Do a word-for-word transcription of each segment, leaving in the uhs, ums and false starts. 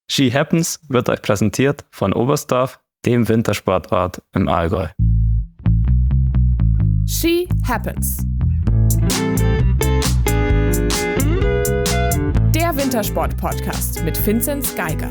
Ski Happens wird euch präsentiert von Oberstdorf, dem Wintersportort im Allgäu. Ski Happens. Der Wintersport-Podcast mit Vinzenz Geiger.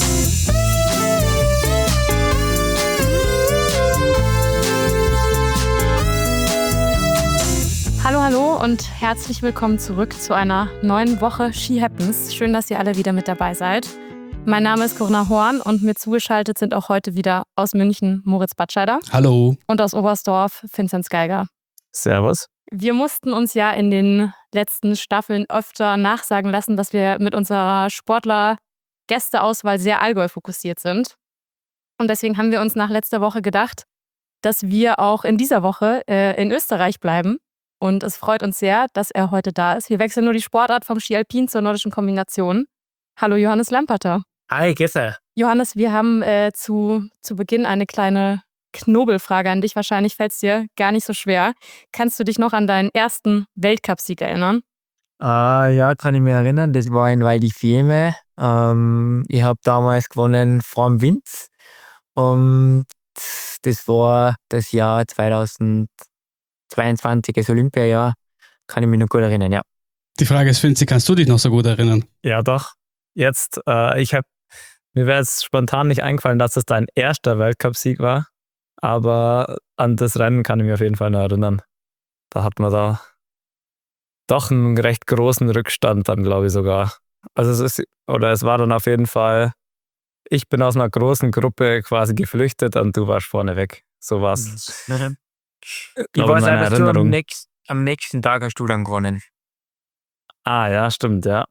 Hallo, hallo und herzlich willkommen zurück zu einer neuen Woche Ski Happens. Schön, dass ihr alle wieder mit dabei seid. Mein Name ist Corinna Horn und mir zugeschaltet sind auch heute wieder aus München Moritz Batscheider. Hallo. Und aus Oberstdorf Vinzenz Geiger. Servus. Wir mussten uns ja in den letzten Staffeln öfter nachsagen lassen, dass wir mit unserer Sportler-Gästeauswahl sehr Allgäu fokussiert sind. Und deswegen haben wir uns nach letzter Woche gedacht, dass wir auch in dieser Woche äh, in Österreich bleiben. Und es freut uns sehr, dass er heute da ist. Wir wechseln nur die Sportart vom Ski Alpin zur nordischen Kombination. Hallo Johannes Lamperter. Hi, Gisse. Johannes, wir haben äh, zu, zu Beginn eine kleine Knobelfrage an dich. Wahrscheinlich fällt es dir gar nicht so schwer. Kannst du dich noch an deinen ersten Weltcupsieg erinnern? Ah, ja, kann ich mich erinnern. Das war in Val di Fiemme. Ähm, ich habe damals gewonnen vor dem Winz. Und das war das Jahr zweitausendzweiundzwanzig, das Olympiajahr. Kann ich mich noch gut erinnern, ja. Die Frage ist, Vinzi, kannst du dich noch so gut erinnern? Ja, doch. Jetzt, äh, ich habe, mir wäre jetzt spontan nicht eingefallen, dass es dein erster Weltcupsieg war. Aber an das Rennen kann ich mich auf jeden Fall noch erinnern. Da hat man da doch einen recht großen Rückstand dann, glaube ich sogar. Also es ist, oder es war dann auf jeden Fall, ich bin aus einer großen Gruppe quasi geflüchtet und du warst vorne weg. So war's. Mhm. Ich weiß auch, dass du am, nächst, am nächsten Tag hast du dann gewonnen. Ah, ja, stimmt, ja.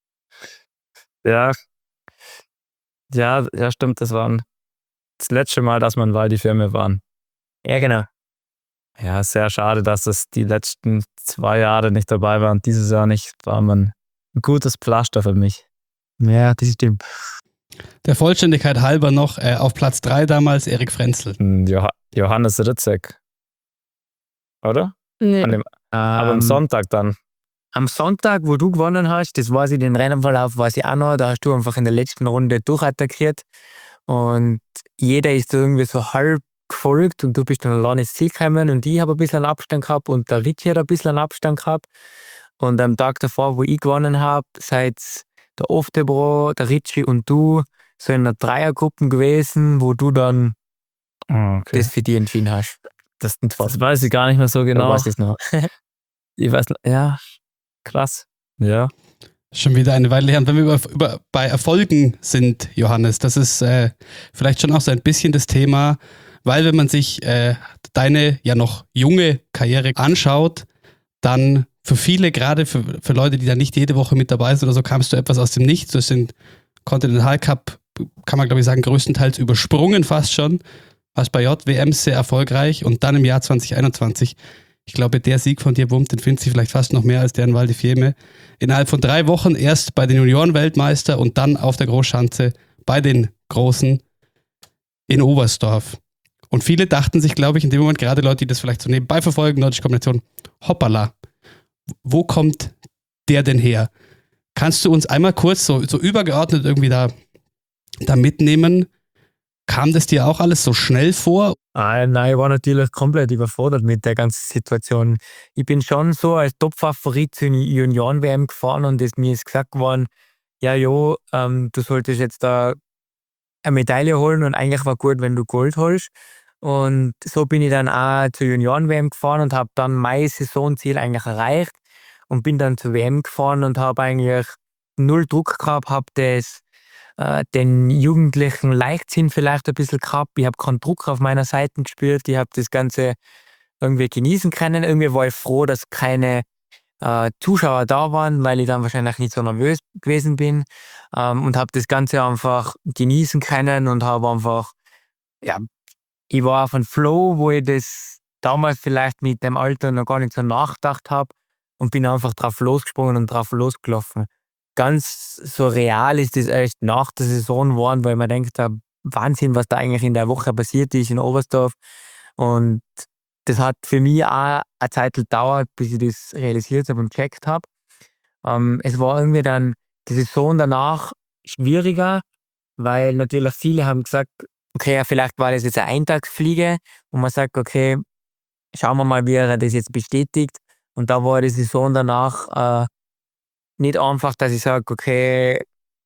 Ja, ja, ja, stimmt, das war das letzte Mal, dass wir in Val di Fiemme waren. Ja, genau. Ja, sehr schade, dass es die letzten zwei Jahre nicht dabei war und dieses Jahr nicht. War man ein gutes Pflaster für mich. Ja, das stimmt. Der Vollständigkeit halber noch äh, auf Platz drei damals Erik Frenzel. Jo- Johannes Ritzek. Oder? Nee. An dem, aber am Ähm, Sonntag dann. Am Sonntag, wo du gewonnen hast, das weiß ich, den Rennenverlauf weiß ich auch noch, da hast du einfach in der letzten Runde durchattackiert und jeder ist irgendwie so halb gefolgt und du bist dann alleine ins Ziel gekommen und ich habe ein bisschen Abstand gehabt und der Ricci hat ein bisschen Abstand gehabt und am Tag davor, wo ich gewonnen habe, seid der Oftebro, der Ricci und du so in einer Dreiergruppe gewesen, wo du dann Okay. das für dich entschieden hast. Das, das weiß ich gar nicht mehr so Genau. genau. Du weißt es noch. Ich weiß, ja, krass. Ja. Schon wieder eine Weile her. Und wenn wir über, über, bei Erfolgen sind, Johannes, das ist äh, vielleicht schon auch so ein bisschen das Thema, weil wenn man sich äh, deine ja noch junge Karriere anschaut, dann für viele, gerade für, für Leute, die da nicht jede Woche mit dabei sind oder so, kamst du etwas aus dem Nichts. Du hast den Continental Cup, kann man glaube ich sagen, größtenteils übersprungen fast schon. Warst bei J W Ms sehr erfolgreich und dann im Jahr zwanzig einundzwanzig, ich glaube, der Sieg von dir wurmt den Vinzi vielleicht fast noch mehr als der in Val di Fiemme. Innerhalb von drei Wochen erst bei den Junioren-Weltmeister und dann auf der Großschanze bei den Großen in Oberstdorf. Und viele dachten sich, glaube ich, in dem Moment, gerade Leute, die das vielleicht so nebenbei verfolgen, nordische Kombination, hoppala, wo kommt der denn her? Kannst du uns einmal kurz so, so übergeordnet irgendwie da, da mitnehmen? Kam das dir auch alles so schnell vor? Ah, nein, ich war natürlich komplett überfordert mit der ganzen Situation. Ich bin schon so als Top-Favorit zur Junioren-W M gefahren und es, mir ist gesagt worden, ja, jo, ähm, du solltest jetzt da eine Medaille holen und eigentlich war gut, wenn du Gold holst. Und so bin ich dann auch zur Junioren-W M gefahren und habe dann mein Saisonziel eigentlich erreicht und bin dann zur W M gefahren und habe eigentlich null Druck gehabt, habe das äh, den jugendlichen Leichtsinn vielleicht ein bisschen gehabt. Ich habe keinen Druck auf meiner Seite gespürt. Ich habe das Ganze irgendwie genießen können. Irgendwie war ich froh, dass keine äh, Zuschauer da waren, weil ich dann wahrscheinlich nicht so nervös gewesen bin ähm, und habe das Ganze einfach genießen können und habe einfach, ja, ich war auf einem Flow, wo ich das damals vielleicht mit dem Alter noch gar nicht so nachgedacht habe und bin einfach drauf losgesprungen und drauf losgelaufen. Ganz so real ist das erst nach der Saison geworden, weil man denkt, da Wahnsinn, was da eigentlich in der Woche passiert ist in Oberstdorf. Und das hat für mich auch eine Zeit gedauert, bis ich das realisiert habe und gecheckt habe. Ähm, es war irgendwie dann die Saison danach schwieriger, weil natürlich viele haben gesagt, okay, ja, vielleicht war das jetzt eine Eintagsfliege und man sagt, okay, schauen wir mal, wie er das jetzt bestätigt. Und da war die Saison danach äh, nicht einfach, dass ich sage, okay,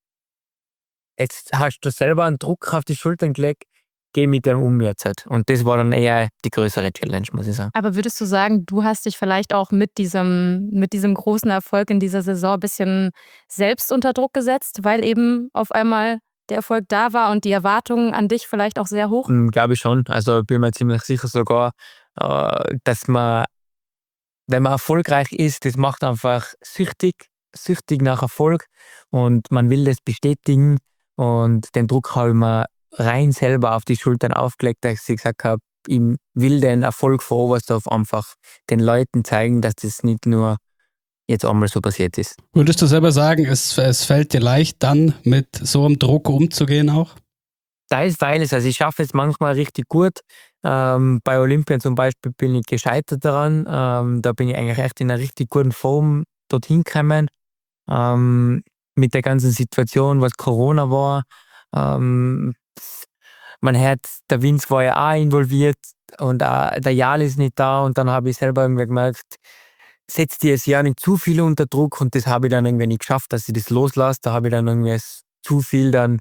jetzt hast du selber einen Druck auf die Schultern gelegt, geh mit dem um jetzt. Und das war dann eher die größere Challenge, muss ich sagen. Aber würdest du sagen, du hast dich vielleicht auch mit diesem, mit diesem großen Erfolg in dieser Saison ein bisschen selbst unter Druck gesetzt, weil eben auf einmal der Erfolg da war und die Erwartungen an dich vielleicht auch sehr hoch? Mm, Glaube ich schon. Also bin mir ziemlich sicher sogar, äh, dass man, wenn man erfolgreich ist, das macht einfach süchtig, süchtig nach Erfolg und man will das bestätigen und den Druck habe ich mir rein selber auf die Schultern aufgelegt, dass ich gesagt habe, ich will den Erfolg von Oberstdorf einfach den Leuten zeigen, dass das nicht nur jetzt einmal so passiert ist. Würdest du selber sagen, es, es fällt dir leicht, dann mit so einem Druck umzugehen auch? Teils, teils. Also ich schaffe es manchmal richtig gut. Ähm, bei Olympia zum Beispiel bin ich gescheitert daran. Ähm, da bin ich eigentlich echt in einer richtig guten Form dorthin gekommen. Ähm, mit der ganzen Situation, was Corona war. Ähm, man hört, der Vince war ja auch involviert und auch der Jal ist nicht da und dann habe ich selber irgendwie gemerkt, setzt dir das Jahr nicht zu viel unter Druck und das habe ich dann irgendwie nicht geschafft, dass ich das loslasse. Da habe ich dann irgendwie zu viel dann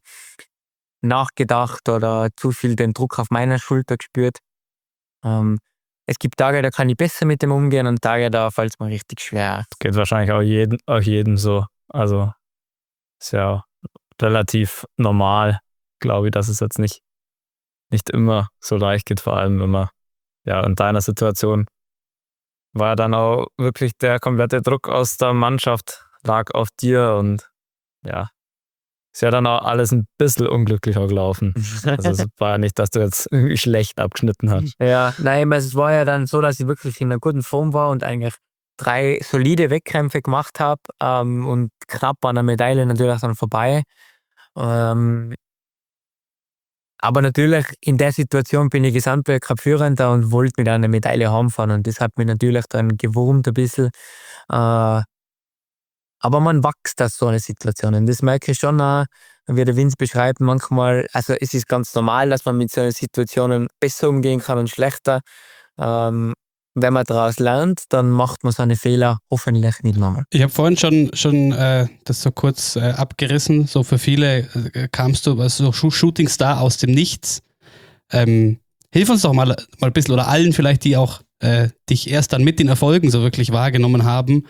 nachgedacht oder zu viel den Druck auf meiner Schulter gespürt. Ähm, es gibt Tage, da kann ich besser mit dem umgehen und Tage, da fällt es mir richtig schwer. Geht wahrscheinlich auch jedem, auch jedem so. Also ist ja relativ normal, glaube ich, dass es jetzt nicht, nicht immer so leicht geht, vor allem wenn man ja in deiner Situation war ja dann auch wirklich der komplette Druck aus der Mannschaft lag auf dir und ja, ist ja dann auch alles ein bisschen unglücklicher gelaufen. Also es war ja nicht, dass du jetzt irgendwie schlecht abgeschnitten hast. Ja, nein, es war ja dann so, dass ich wirklich in einer guten Form war und eigentlich drei solide Wettkämpfe gemacht habe ähm, und knapp an der Medaille natürlich dann vorbei. Ähm, aber natürlich in der Situation bin ich Gesamtweltcup-Führender und wollte mit einer Medaille heimfahren und das hat mich natürlich dann gewurmt ein bisschen. Äh, aber man wächst aus so einer Situation und das merke ich schon auch, wie der Vince beschreibt, manchmal, also es ist ganz normal, dass man mit so einer Situation besser umgehen kann und schlechter. Ähm, wenn man daraus lernt, dann macht man seine Fehler hoffentlich nicht nochmal. Ich habe vorhin schon, schon äh, das so kurz äh, abgerissen. So für viele äh, kamst du als so Shootingstar aus dem Nichts. Ähm, hilf uns doch mal, mal ein bisschen, oder allen vielleicht, die auch äh, dich erst dann mit den Erfolgen so wirklich wahrgenommen haben.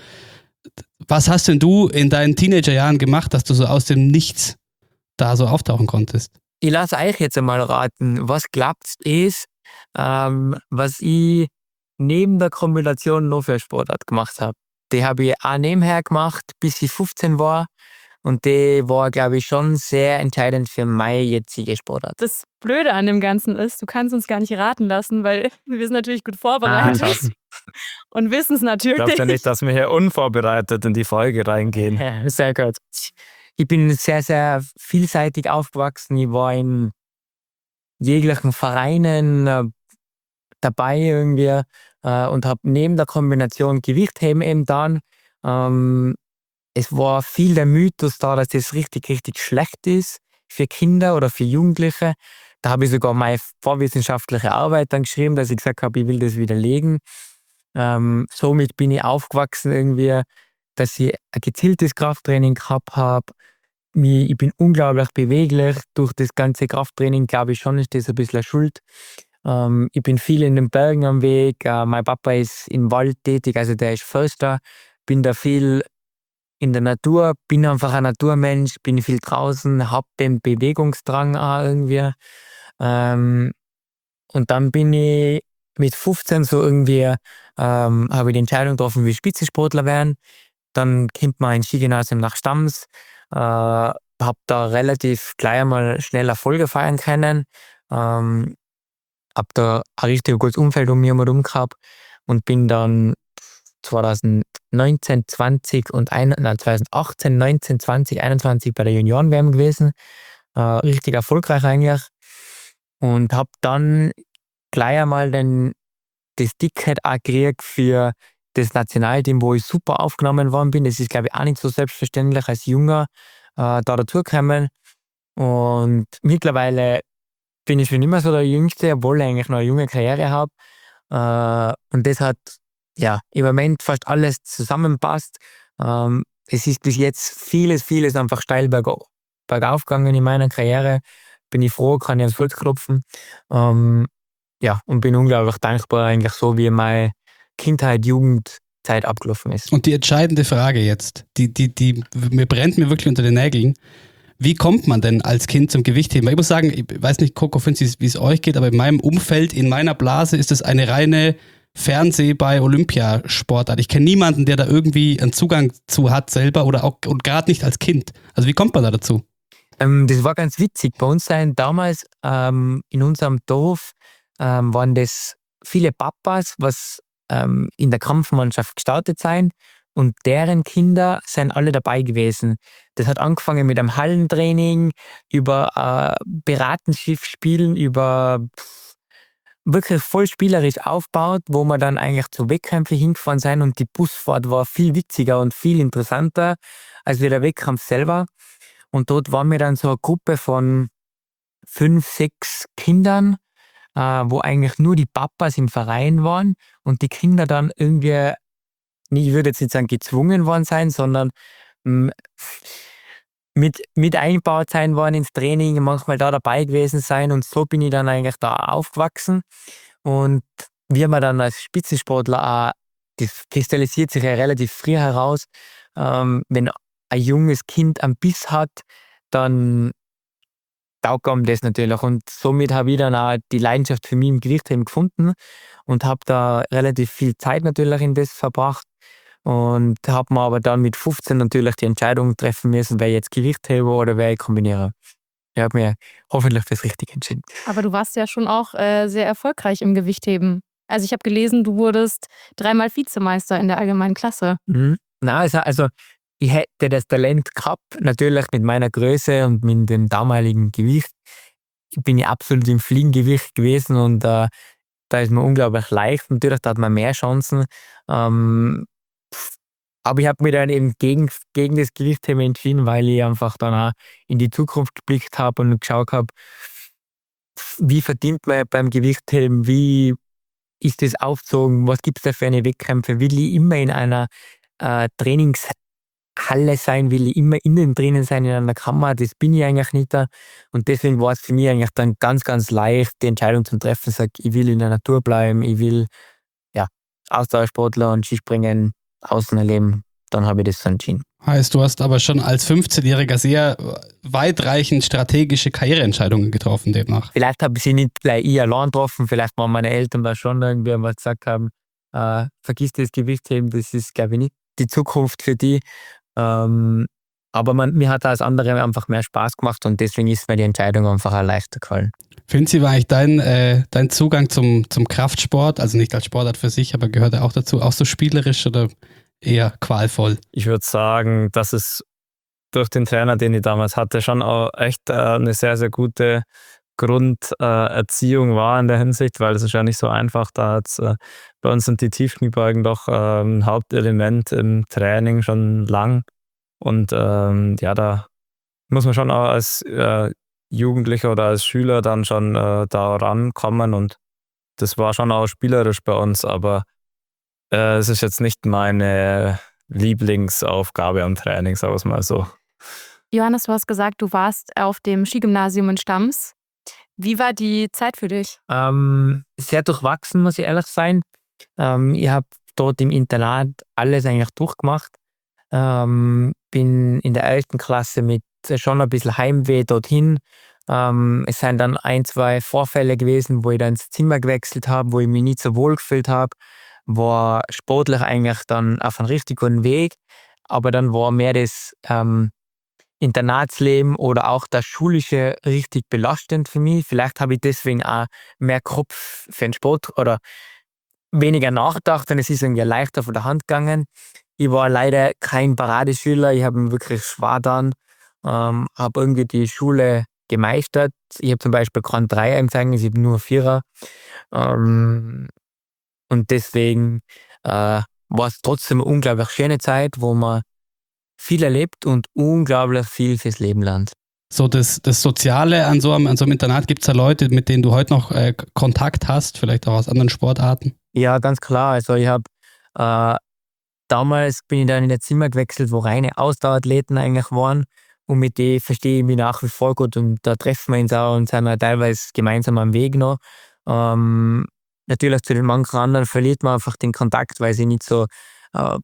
Was hast denn du in deinen Teenagerjahren gemacht, dass du so aus dem Nichts da so auftauchen konntest? Ich lasse euch jetzt einmal raten, was glaubt ist, ähm, was ich neben der Kombination noch für Sportart gemacht habe. Die habe ich auch nebenher gemacht, bis ich fünfzehn war. Und die war, glaube ich, schon sehr entscheidend für meine jetzige Sportart. Das Blöde an dem Ganzen ist, du kannst uns gar nicht raten lassen, weil wir sind natürlich gut vorbereitet Ah, und wissen es ich natürlich. glaube ja nicht, dass wir hier unvorbereitet in die Folge reingehen. Ja, sehr gut. Ich bin sehr, sehr vielseitig aufgewachsen. Ich war in jeglichen Vereinen äh, dabei irgendwie äh, und habe neben der Kombination Gewichtheben eben dann. Ähm, es war viel der Mythos da, dass das richtig, richtig schlecht ist für Kinder oder für Jugendliche. Da habe ich sogar meine vorwissenschaftliche Arbeit dann geschrieben, dass ich gesagt habe, ich will das widerlegen. Ähm, somit bin ich aufgewachsen irgendwie, dass ich ein gezieltes Krafttraining gehabt habe. Ich bin unglaublich beweglich. Durch das ganze Krafttraining, glaube ich schon, ist das ein bisschen eine Schuld. Ähm, ich bin viel in den Bergen am Weg. Äh, mein Papa ist im Wald tätig, also der ist Förster. Bin da viel in der Natur, bin einfach ein Naturmensch, bin viel draußen, hab den Bewegungsdrang auch irgendwie. Ähm, und dann bin ich mit fünfzehn so irgendwie, ähm, habe ich die Entscheidung getroffen, wie Spitzensportler werden. Dann kommt man ins Skigymnasium nach Stams, äh, hab da relativ gleich einmal schnell Erfolge feiern können. Ähm, hab da ein richtig gutes Umfeld um mich herum gehabt und bin dann zweitausendneunzehn, zwanzig und ein, nein, zweitausendachtzehn, neunzehn, zwanzig, einundzwanzig bei der Junioren-W M gewesen. Äh, richtig erfolgreich eigentlich. Und habe dann gleich einmal den, das Ticket auch gekriegt für das Nationalteam, wo ich super aufgenommen worden bin. Das ist, glaube ich, auch nicht so selbstverständlich als Junger äh, da dazugekommen. Und mittlerweile bin ich schon immer so der Jüngste, obwohl ich eigentlich noch eine junge Karriere habe. Äh, und das hat ja im Moment fast alles zusammenpasst. Ähm, es ist bis jetzt vieles, vieles einfach steil bergauf, bergauf gegangen in meiner Karriere. Bin ich froh, kann ich aufs Holz klopfen. Ähm, ja, und bin unglaublich dankbar, eigentlich so wie meine Kindheit, Jugendzeit abgelaufen ist. Und die entscheidende Frage jetzt, die, die, die mir brennt mir wirklich unter den Nägeln. Wie kommt man denn als Kind zum Gewichtheben? Ich muss sagen, ich weiß nicht, Coco, wie es euch geht, aber in meinem Umfeld, in meiner Blase ist es eine reine Fernseh- bei Olympiasportart. Ich kenne niemanden, der da irgendwie einen Zugang zu hat selber oder auch und gerade nicht als Kind. Also wie kommt man da dazu? Ähm, das war ganz witzig. Bei uns sein damals ähm, in unserem Dorf ähm, waren das viele Papas, was ähm, in der Kampfmannschaft gestartet sind, und deren Kinder sind alle dabei gewesen. Das hat angefangen mit einem Hallentraining, über äh, Piratenschiffspielen, über pff, wirklich voll spielerisch aufgebaut, wo wir dann eigentlich zu Wettkämpfen hingefahren sind, und die Busfahrt war viel witziger und viel interessanter als wie der Wettkampf selber. Und dort waren wir dann so eine Gruppe von fünf, sechs Kindern, äh, wo eigentlich nur die Papas im Verein waren und die Kinder dann irgendwie, ich würde jetzt nicht sagen gezwungen worden sein, sondern mh, mit, mit eingebaut sein worden ins Training, manchmal da dabei gewesen sein, und so bin ich dann eigentlich da aufgewachsen. Und wie man dann als Spitzensportler auch, das kristallisiert sich ja relativ früh heraus, ähm, wenn ein junges Kind einen Biss hat, dann taugt einem das natürlich. Und somit habe ich dann auch die Leidenschaft für mich im Gewichtheben gefunden und habe da relativ viel Zeit natürlich in das verbracht. Und habe mir aber dann mit fünfzehn natürlich die Entscheidung treffen müssen, wer jetzt Gewichthebe oder wer ich kombiniere. Ich habe mir hoffentlich das Richtige entschieden. Aber du warst ja schon auch äh, sehr erfolgreich im Gewichtheben. Also ich habe gelesen, du wurdest dreimal Vizemeister in der allgemeinen Klasse. Mhm. Na, also, also ich hätte das Talent gehabt, natürlich mit meiner Größe und mit dem damaligen Gewicht. Ich bin ja absolut im Fliegengewicht gewesen, und äh, da ist mir unglaublich leicht. Natürlich, da hat man mehr Chancen. Ähm, aber ich habe mich dann eben gegen, gegen das Gewichtheben entschieden, weil ich einfach dann auch in die Zukunft geblickt habe und geschaut habe, wie verdient man beim Gewichtheben, wie ist das aufgezogen, was gibt es da für eine Wettkämpfe, will ich immer in einer äh, Trainingshalle sein, will ich immer innen drinnen sein in einer Kammer, das bin ich eigentlich nicht da, und deswegen war es für mich eigentlich dann ganz, ganz leicht, die Entscheidung zu treffen, sag, ich will in der Natur bleiben, ich will ja Ausdauersportler und Skispringen außen erleben, dann habe ich das so entschieden. Heißt, du hast aber schon als fünfzehnjähriger sehr weitreichend strategische Karriereentscheidungen getroffen demnach. Vielleicht habe ich sie nicht gleich ich allein getroffen, vielleicht waren meine Eltern da schon irgendwie mal gesagt haben, äh, vergiss das Gewichtheben, das ist, glaube ich, nicht die Zukunft für die. Ähm, aber man, mir hat als andere einfach mehr Spaß gemacht, und deswegen ist mir die Entscheidung einfach auch leichter gefallen. Finzi, war eigentlich dein, äh, dein Zugang zum, zum Kraftsport, also nicht als Sportart für sich, aber gehört er auch dazu, auch so spielerisch oder eher qualvoll? Ich würde sagen, dass es durch den Trainer, den ich damals hatte, schon auch echt äh, eine sehr, sehr gute Grunderziehung äh, war in der Hinsicht, weil es ist ja nicht so einfach. Da hat's, äh, bei uns sind die Tiefkniebeugen doch äh, ein Hauptelement im Training schon lang. Und ähm, ja, da muss man schon auch als äh, Jugendlicher oder als Schüler dann schon äh, da rankommen. Und das war schon auch spielerisch bei uns, aber äh, es ist jetzt nicht meine Lieblingsaufgabe am Training, sagen wir es mal so. Johannes, du hast gesagt, du warst auf dem Skigymnasium in Stams. Wie war die Zeit für dich? Ähm, sehr durchwachsen, muss ich ehrlich sein. Ähm, ich habe dort im Internat alles eigentlich durchgemacht. Ähm, bin in der elften Klasse mit schon ein bisschen Heimweh dorthin. Ähm, es sind dann ein, zwei Vorfälle gewesen, wo ich dann ins Zimmer gewechselt habe, wo ich mich nicht so wohl gefühlt habe. War sportlich eigentlich dann auf einem richtig guten Weg. Aber dann war mehr das ähm, Internatsleben oder auch das Schulische richtig belastend für mich. Vielleicht habe ich deswegen auch mehr Kopf für den Sport oder weniger nachgedacht, und es ist irgendwie leichter von der Hand gegangen. Ich war leider kein Paradeschüler, ich habe mich wirklich schwer getan, ähm, habe irgendwie die Schule gemeistert. Ich habe zum Beispiel kein Dreier im Zeugnis, ich habe nur Vierer. Ähm, und deswegen äh, war es trotzdem eine unglaublich schöne Zeit, wo man viel erlebt und unglaublich viel fürs Leben lernt. so das, das Soziale an so einem, an so einem Internat? Gibt es da Leute, mit denen du heute noch äh, Kontakt hast, vielleicht auch aus anderen Sportarten? Ja, ganz klar. Also ich habe äh, damals bin ich dann in ein Zimmer gewechselt, wo reine Ausdauerathleten eigentlich waren. Und mit denen verstehe ich mich nach wie vor gut. Und da treffen wir uns auch und sind wir teilweise gemeinsam am Weg noch. Ähm, natürlich zu den manchen anderen verliert man einfach den Kontakt, weil sie nicht so, äh,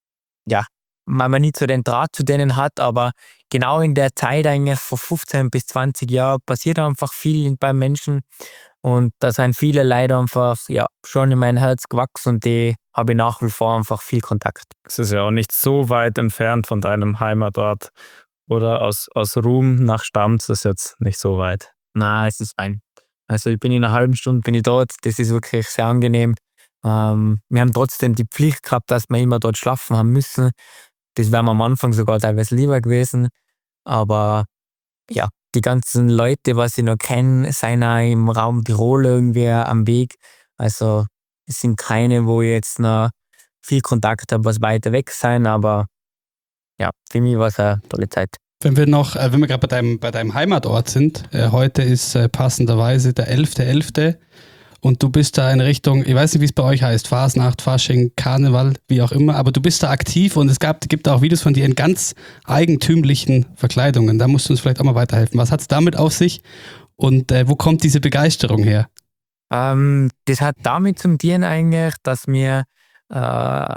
ja, weil man nicht so den Draht zu denen hat. Aber genau in der Zeit eigentlich von fünfzehn bis zwanzig Jahren passiert einfach viel beim Menschen. Und da sind viele leider einfach ja, schon in mein Herz gewachsen und die habe ich nach wie vor einfach viel Kontakt. Es ist ja auch nicht so weit entfernt von deinem Heimatort. Oder aus, aus Ruhm nach Stamms ist jetzt nicht so weit. Na, es ist fein. Also ich bin in einer halben Stunde bin ich dort. Das ist wirklich sehr angenehm. Ähm, wir haben trotzdem die Pflicht gehabt, dass wir immer dort schlafen haben müssen. Das wäre mir am Anfang sogar teilweise lieber gewesen. Aber ja, die ganzen Leute, was ich noch kenne, sind auch im Raum Tirol irgendwie am Weg. Also es sind keine, wo ich jetzt noch viel Kontakt habe, was weiter weg sein. Aber ja, für mich war es eine tolle Zeit. Wenn wir noch, äh, wenn wir gerade bei deinem, bei deinem Heimatort sind, äh, heute ist äh, passenderweise der elfter elfter und du bist da in Richtung, ich weiß nicht, wie es bei euch heißt, Fasnacht, Fasching, Karneval, wie auch immer, aber du bist da aktiv und es gab, gibt auch Videos von dir in ganz eigentümlichen Verkleidungen. Da musst du uns vielleicht auch mal weiterhelfen. Was hat es damit auf sich und äh, wo kommt diese Begeisterung her? Ähm, das hat damit zum tun eigentlich, dass wir äh,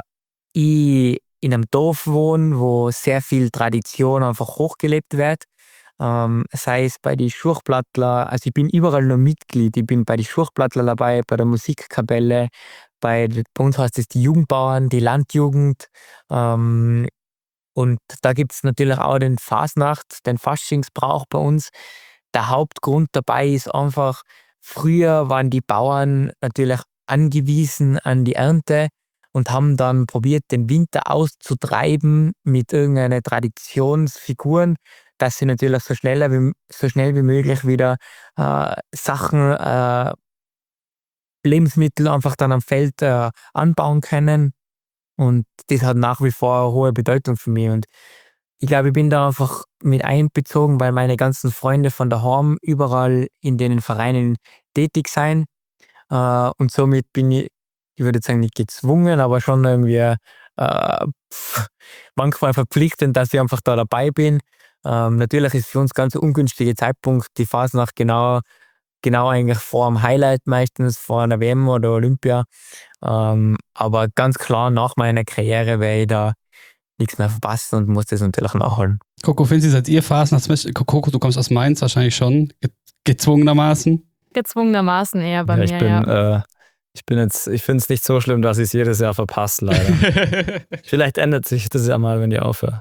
ich in einem Dorf wohne, wo sehr viel Tradition einfach hochgelebt wird. Ähm, sei es bei den Schurchplattler, also ich bin überall noch Mitglied. Ich bin bei den Schurchplattler dabei, bei der Musikkapelle, bei, bei uns heißt es die Jugendbauern, die Landjugend. Ähm, und da gibt es natürlich auch den Fasnacht, den Faschingsbrauch bei uns. Der Hauptgrund dabei ist einfach, früher waren die Bauern natürlich angewiesen an die Ernte und haben dann probiert, den Winter auszutreiben mit irgendeiner Traditionsfiguren, dass sie natürlich so, schneller wie, so schnell wie möglich wieder äh, Sachen, äh, Lebensmittel einfach dann am Feld äh, anbauen können. Und das hat nach wie vor eine hohe Bedeutung für mich. Und ich glaube, ich bin da einfach mit einbezogen, weil meine ganzen Freunde von daheim überall in den Vereinen tätig sind. Äh, und somit bin ich, ich würde jetzt sagen, nicht gezwungen, aber schon irgendwie äh, pff, manchmal verpflichtend, dass ich einfach da dabei bin. Ähm, natürlich ist für uns ganz ein ungünstiger Zeitpunkt die Fasnacht genau, genau eigentlich vor dem Highlight meistens, vor einer W M oder Olympia. Ähm, aber ganz klar, nach meiner Karriere werde ich da nichts mehr verpassen und muss das natürlich nachholen. Coco, Finzi, seid ihr Fasnachtsmensch? Coco, du kommst aus Mainz wahrscheinlich schon, ge- gezwungenermaßen. Gezwungenermaßen eher bei Ja, mir, ich bin, ja. äh, ich bin jetzt, ich finde es nicht so schlimm, dass ich es jedes Jahr verpasse, leider. Vielleicht ändert sich das ja mal, wenn ich aufhöre.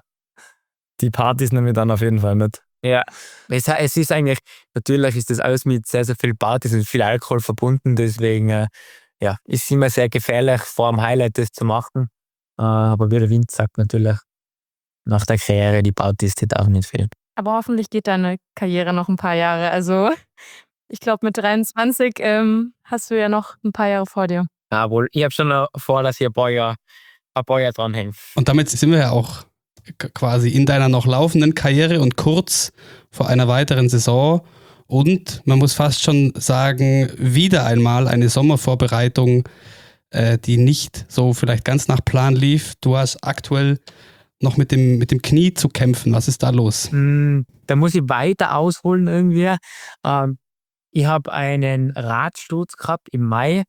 Die Partys nehmen wir dann auf jeden Fall mit. Ja, es, es ist eigentlich, natürlich ist das alles mit sehr, sehr viel Partys und viel Alkohol verbunden, deswegen äh, ja, ist immer sehr gefährlich, vor dem Highlight das zu machen. Äh, aber wie der Wind sagt, natürlich, nach der Karriere, die Partys, die darf nicht fehlen. Aber hoffentlich geht deine Karriere noch ein paar Jahre. Also ich glaube, mit dreiundzwanzig ähm, hast du ja noch ein paar Jahre vor dir. Jawohl, ich habe schon noch vor, dass ich ein paar Jahre, ein paar Jahre dranhänge. Und damit sind wir ja auch k- quasi in deiner noch laufenden Karriere und kurz vor einer weiteren Saison. Und man muss fast schon sagen, wieder einmal eine Sommervorbereitung, äh, die nicht so vielleicht ganz nach Plan lief. Du hast aktuell noch mit dem, mit dem Knie zu kämpfen. Was ist da los? Mm, Da muss ich weiter ausholen irgendwie. Ähm, ich habe einen Radsturz gehabt im Mai,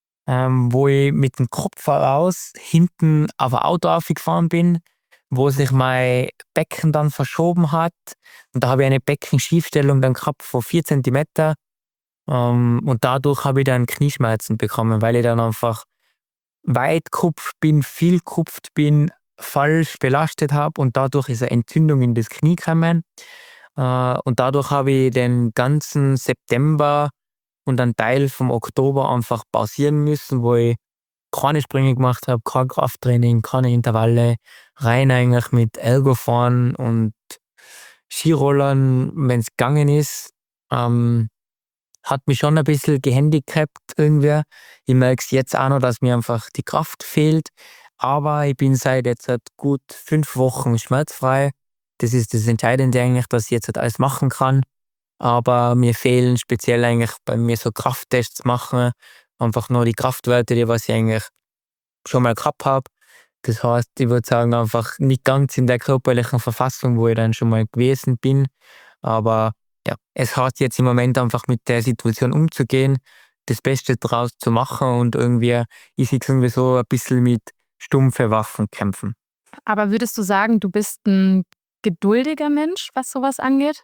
ähm, wo ich mit dem Kopf voraus hinten auf ein Auto aufgefahren bin, wo sich mein Becken dann verschoben hat. Und da habe ich eine Beckenschiefstellung dann gehabt von vier Zentimeter. Ähm, und dadurch habe ich dann Knieschmerzen bekommen, weil ich dann einfach weit kupft bin, viel kupft bin, falsch belastet habe und dadurch ist eine Entzündung in das Knie gekommen. Äh, und dadurch habe ich den ganzen September und einen Teil vom Oktober einfach pausieren müssen, wo ich keine Sprünge gemacht habe, kein Krafttraining, keine Intervalle, rein eigentlich mit Ergofahren und Skirollern, wenn es gegangen ist. Ähm, hat mich schon ein bisschen gehandicapt irgendwie. Ich merke es jetzt auch noch, dass mir einfach die Kraft fehlt. Aber ich bin seit jetzt seit gut fünf Wochen schmerzfrei. Das ist das Entscheidende eigentlich, dass ich jetzt halt alles machen kann. Aber mir fehlen speziell eigentlich bei mir so Krafttests machen. Einfach nur die Kraftwerte, die was ich eigentlich schon mal gehabt habe. Das heißt, ich würde sagen, einfach nicht ganz in der körperlichen Verfassung, wo ich dann schon mal gewesen bin. Aber ja, es heißt jetzt im Moment einfach mit der Situation umzugehen, das Beste draus zu machen und irgendwie, ich sehe irgendwie so ein bisschen mit stumpfe Waffen kämpfen. Aber würdest du sagen, du bist ein geduldiger Mensch, was sowas angeht?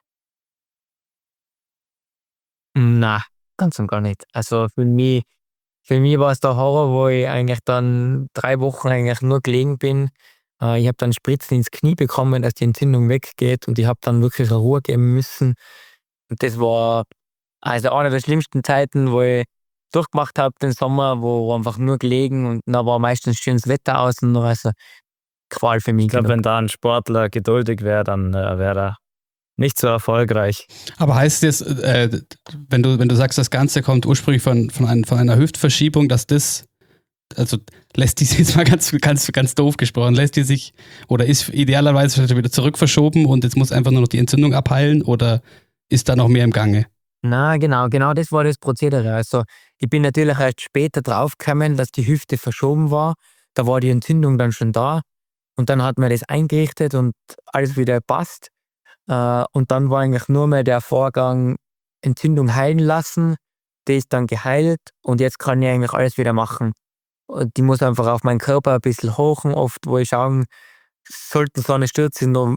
Na, ganz und gar nicht. Also für mich, für mich war es der Horror, wo ich eigentlich dann drei Wochen eigentlich nur gelegen bin. Äh, ich habe dann Spritzen ins Knie bekommen, dass die Entzündung weggeht und ich habe dann wirklich eine Ruhe geben müssen. Und das war also eine der schlimmsten Zeiten, wo ich durchgemacht habe, den Sommer, wo einfach nur gelegen und da war meistens schönes Wetter außen noch, also Qual für mich. Ich glaube, genug. wenn da ein Sportler geduldig wäre, dann äh, wäre er nicht so erfolgreich. Aber heißt das, äh, wenn du, wenn du sagst, das Ganze kommt ursprünglich von, von, ein, von einer Hüftverschiebung, dass das, also lässt die sich jetzt mal ganz, ganz, ganz doof gesprochen, lässt die sich, oder ist idealerweise vielleicht wieder zurückverschoben und jetzt muss einfach nur noch die Entzündung abheilen oder ist da noch mehr im Gange? Na, genau, genau das war das Prozedere. Also ich bin natürlich erst später draufgekommen, dass die Hüfte verschoben war. Da war die Entzündung dann schon da und dann hat man das eingerichtet und alles wieder passt. Äh, und dann war eigentlich nur mehr der Vorgang Entzündung heilen lassen. Die ist dann geheilt und jetzt kann ich eigentlich alles wieder machen. Und ich muss einfach auf meinen Körper ein bisschen hochen, oft wo ich schauen, sollten so eine Stürze noch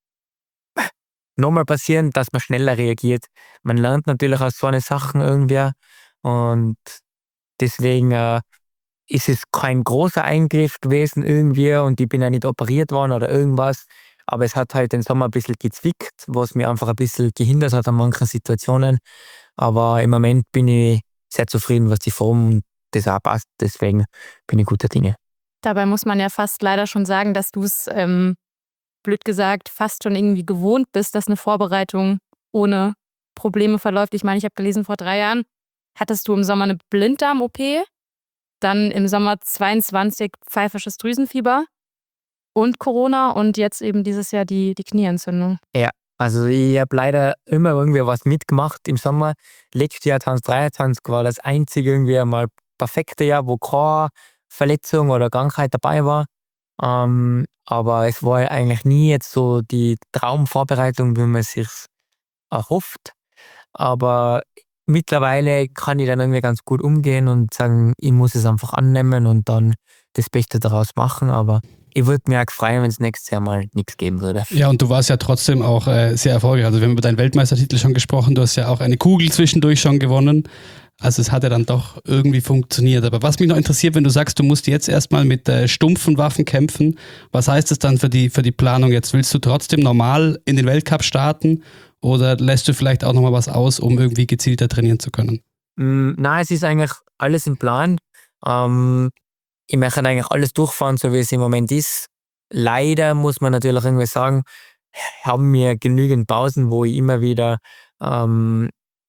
nochmal passieren, dass man schneller reagiert. Man lernt natürlich aus so eine Sachen irgendwie und deswegen äh, ist es kein großer Eingriff gewesen irgendwie und ich bin ja nicht operiert worden oder irgendwas, aber es hat halt den Sommer ein bisschen gezwickt, was mir einfach ein bisschen gehindert hat an manchen Situationen, aber im Moment bin ich sehr zufrieden, was die Form und das auch passt, deswegen bin ich guter Dinge. Dabei muss man ja fast leider schon sagen, dass du es, ähm, blöd gesagt, fast schon irgendwie gewohnt bist, dass eine Vorbereitung ohne Probleme verläuft. Ich meine, ich habe gelesen, vor drei Jahren hattest du im Sommer eine Blinddarm-O P, dann im Sommer zweiundzwanzig pfeifisches Drüsenfieber und Corona und jetzt eben dieses Jahr die, die Knieentzündung. Ja, also ich habe leider immer irgendwie was mitgemacht im Sommer. Letztes Jahr zwanzig dreiundzwanzig war das einzige irgendwie einmal perfekte Jahr, wo keine Verletzung oder Krankheit dabei war. Ähm, aber es war eigentlich nie jetzt so die Traumvorbereitung, wie man es sich erhofft. Aber mittlerweile kann ich dann irgendwie ganz gut umgehen und sagen, ich muss es einfach annehmen und dann das Beste daraus machen. Aber ich würde mir auch freuen, wenn es nächstes Jahr mal nichts geben würde. Ja, und du warst ja trotzdem auch äh, sehr erfolgreich. Also wir haben über deinen Weltmeistertitel schon gesprochen, du hast ja auch eine Kugel zwischendurch schon gewonnen. Also es hat ja dann doch irgendwie funktioniert. Aber was mich noch interessiert, wenn du sagst, du musst jetzt erstmal mit äh, stumpfen Waffen kämpfen, was heißt das dann für die, für die Planung jetzt? Willst du trotzdem normal in den Weltcup starten oder lässt du vielleicht auch nochmal was aus, um irgendwie gezielter trainieren zu können? Mm, Nein, es ist eigentlich alles im Plan. Ähm, ich möchte eigentlich alles durchfahren, so wie es im Moment ist. Leider muss man natürlich irgendwie sagen, haben wir genügend Pausen, wo ich immer wieder ähm,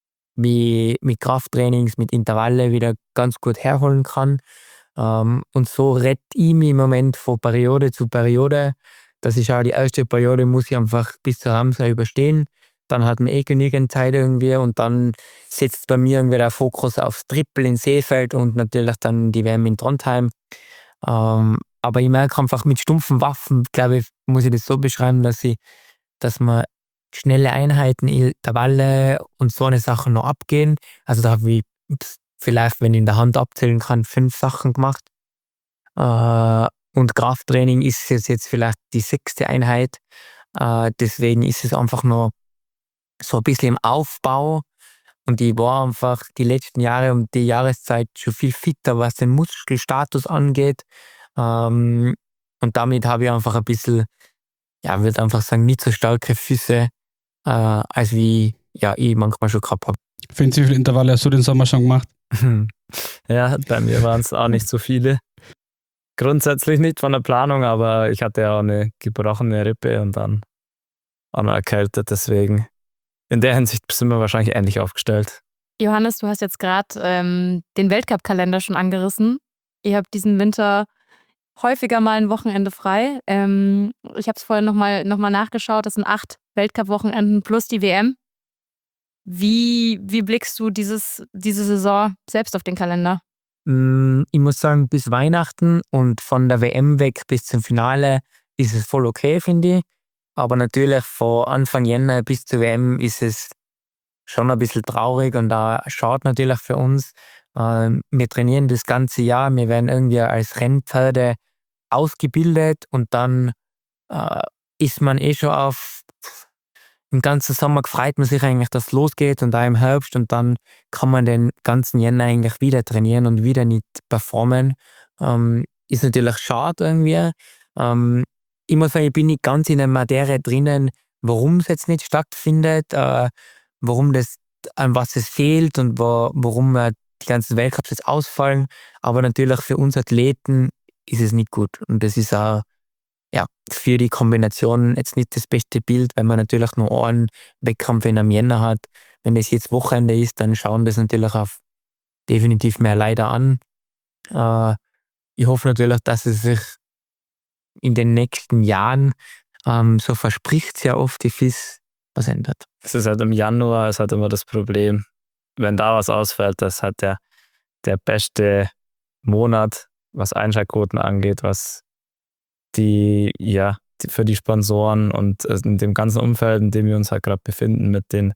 mit, mit Krafttrainings, mit Intervalle wieder ganz gut herholen kann. Ähm, und so rette ich mich im Moment von Periode zu Periode. Das ist auch die erste Periode, muss ich einfach bis zur Ramsay überstehen. Dann hat man eh genügend Zeit irgendwie und dann setzt bei mir irgendwie der Fokus aufs Triple in Seefeld und natürlich dann die W M in Trondheim. Ähm, aber ich merke einfach mit stumpfen Waffen, glaube ich, muss ich das so beschreiben, dass ich, dass man schnelle Einheiten, Intervalle und so eine Sachen noch abgehen. Also da habe ich vielleicht, wenn ich in der Hand abzählen kann, fünf Sachen gemacht. Äh, und Krafttraining ist jetzt, jetzt vielleicht die sechste Einheit. Äh, deswegen ist es einfach noch so ein bisschen im Aufbau. Und ich war einfach die letzten Jahre um die Jahreszeit schon viel fitter, was den Muskelstatus angeht. Ähm, und damit habe ich einfach ein bisschen, ja, würde einfach sagen, nicht so starke Füße, äh, als wie ja, ich manchmal schon gehabt habe. Findest du, wie viele Intervalle hast du den Sommer schon gemacht? Ja, bei mir waren es auch nicht so viele. Grundsätzlich nicht von der Planung, aber ich hatte ja auch eine gebrochene Rippe und dann auch noch erkältet, deswegen in der Hinsicht sind wir wahrscheinlich ähnlich aufgestellt. Johannes, du hast jetzt gerade ähm, den Weltcup-Kalender schon angerissen. Ihr habt diesen Winter häufiger mal ein Wochenende frei. Ähm, ich habe es vorhin nochmal noch mal nachgeschaut, das sind acht Weltcup-Wochenenden plus die W M. Wie, wie blickst du dieses, diese Saison selbst auf den Kalender? Mm, Ich muss sagen, bis Weihnachten und von der W M weg bis zum Finale ist es voll okay, finde ich. Aber natürlich von Anfang Jänner bis zur W M ist es schon ein bisschen traurig und da schaut natürlich für uns. Ähm, wir trainieren das ganze Jahr, wir werden irgendwie als Rennpferde ausgebildet und dann äh, ist man eh schon auf, im ganzen Sommer freut man sich eigentlich, dass es losgeht und auch im Herbst und dann kann man den ganzen Jänner eigentlich wieder trainieren und wieder nicht performen. Ähm, ist natürlich schade irgendwie. Ähm, ich muss sagen, ich bin nicht ganz in der Materie drinnen, warum es jetzt nicht stattfindet, äh, warum das, an was es fehlt und wo, warum äh, die ganzen Weltcups jetzt ausfallen. Aber natürlich für uns Athleten ist es nicht gut. Und das ist auch ja, für die Kombination jetzt nicht das beste Bild, weil man natürlich nur einen Wettkampf in einem Jänner hat. Wenn das jetzt Wochenende ist, dann schauen das natürlich auf definitiv mehr Leute an. Äh, ich hoffe natürlich, dass es sich in den nächsten Jahren, ähm, so verspricht es ja oft die F I S, was ändert. Es ist halt im Januar, ist halt immer das Problem, wenn da was ausfällt, das ist halt der, der beste Monat, was Einschaltquoten angeht, was die, ja, die, für die Sponsoren und äh, in dem ganzen Umfeld, in dem wir uns halt gerade befinden, mit den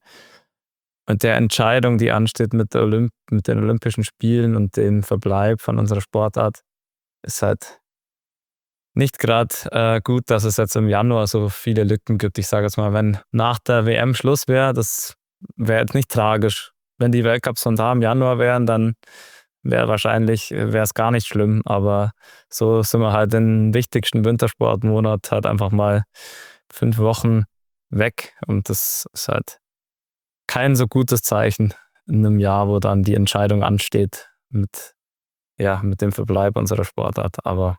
mit der Entscheidung, die ansteht mit, der Olymp mit den Olympischen Spielen und dem Verbleib von unserer Sportart, ist halt nicht gerade äh, gut, dass es jetzt im Januar so viele Lücken gibt. Ich sage jetzt mal, wenn nach der W M Schluss wäre, das wäre jetzt nicht tragisch. Wenn die Weltcups von da im Januar wären, dann wäre wahrscheinlich, wäre es gar nicht schlimm. Aber so sind wir halt den wichtigsten Wintersportmonat halt einfach mal fünf Wochen weg. Und das ist halt kein so gutes Zeichen in einem Jahr, wo dann die Entscheidung ansteht mit, ja, mit dem Verbleib unserer Sportart. Aber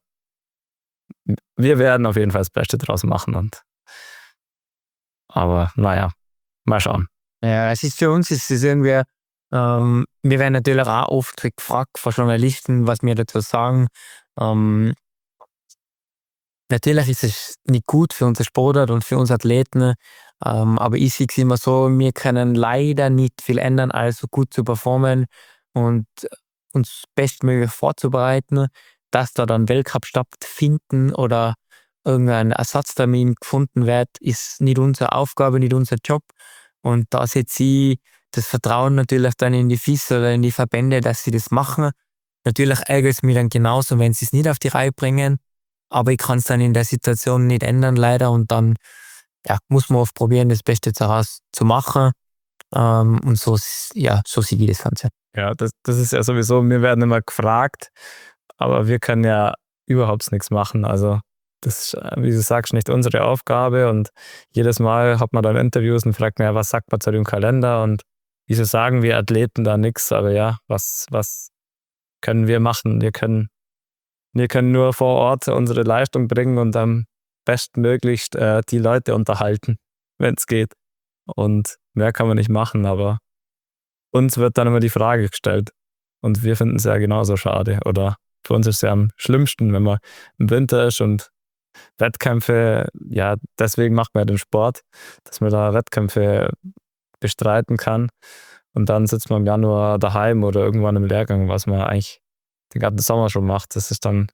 wir werden auf jeden Fall das Beste draus machen. Und aber naja, mal schauen. Ja, es ist für uns, es ist irgendwie, ähm, wir werden natürlich auch oft gefragt von Journalisten, was wir dazu sagen. Ähm, natürlich ist es nicht gut für unsere Sportart und für uns Athleten, ähm, aber ich sehe es immer so, wir können leider nicht viel ändern, als so gut zu performen und uns bestmöglich vorzubereiten, dass da dann Weltcup stattfinden oder irgendein Ersatztermin gefunden wird, ist nicht unsere Aufgabe, nicht unser Job. Und da setze ich das Vertrauen natürlich dann in die F I S oder in die Verbände, dass sie das machen. Natürlich ärgert es mich dann genauso, wenn sie es nicht auf die Reihe bringen, aber ich kann es dann in der Situation nicht ändern leider und dann ja, muss man oft probieren, das Beste daraus zu machen. Ähm, und so, ja, so sehe ich das Ganze. Ja, das, das ist ja sowieso, wir werden immer gefragt, aber wir können ja überhaupt nichts machen. Also das ist, wie du sagst, nicht unsere Aufgabe und jedes Mal hat man dann Interviews und fragt, ja, was sagt man zu dem Kalender und wieso sagen wir Athleten da nichts, aber ja, was, was können wir machen? Wir können, wir können nur vor Ort unsere Leistung bringen und am bestmöglichst äh, die Leute unterhalten, wenn es geht. Und mehr kann man nicht machen, aber uns wird dann immer die Frage gestellt und wir finden es ja genauso schade oder für uns ist es ja am schlimmsten, wenn man im Winter ist und Wettkämpfe, ja, deswegen macht man ja den Sport, dass man da Wettkämpfe bestreiten kann und dann sitzt man im Januar daheim oder irgendwann im Lehrgang, was man eigentlich den ganzen Sommer schon macht. Das ist dann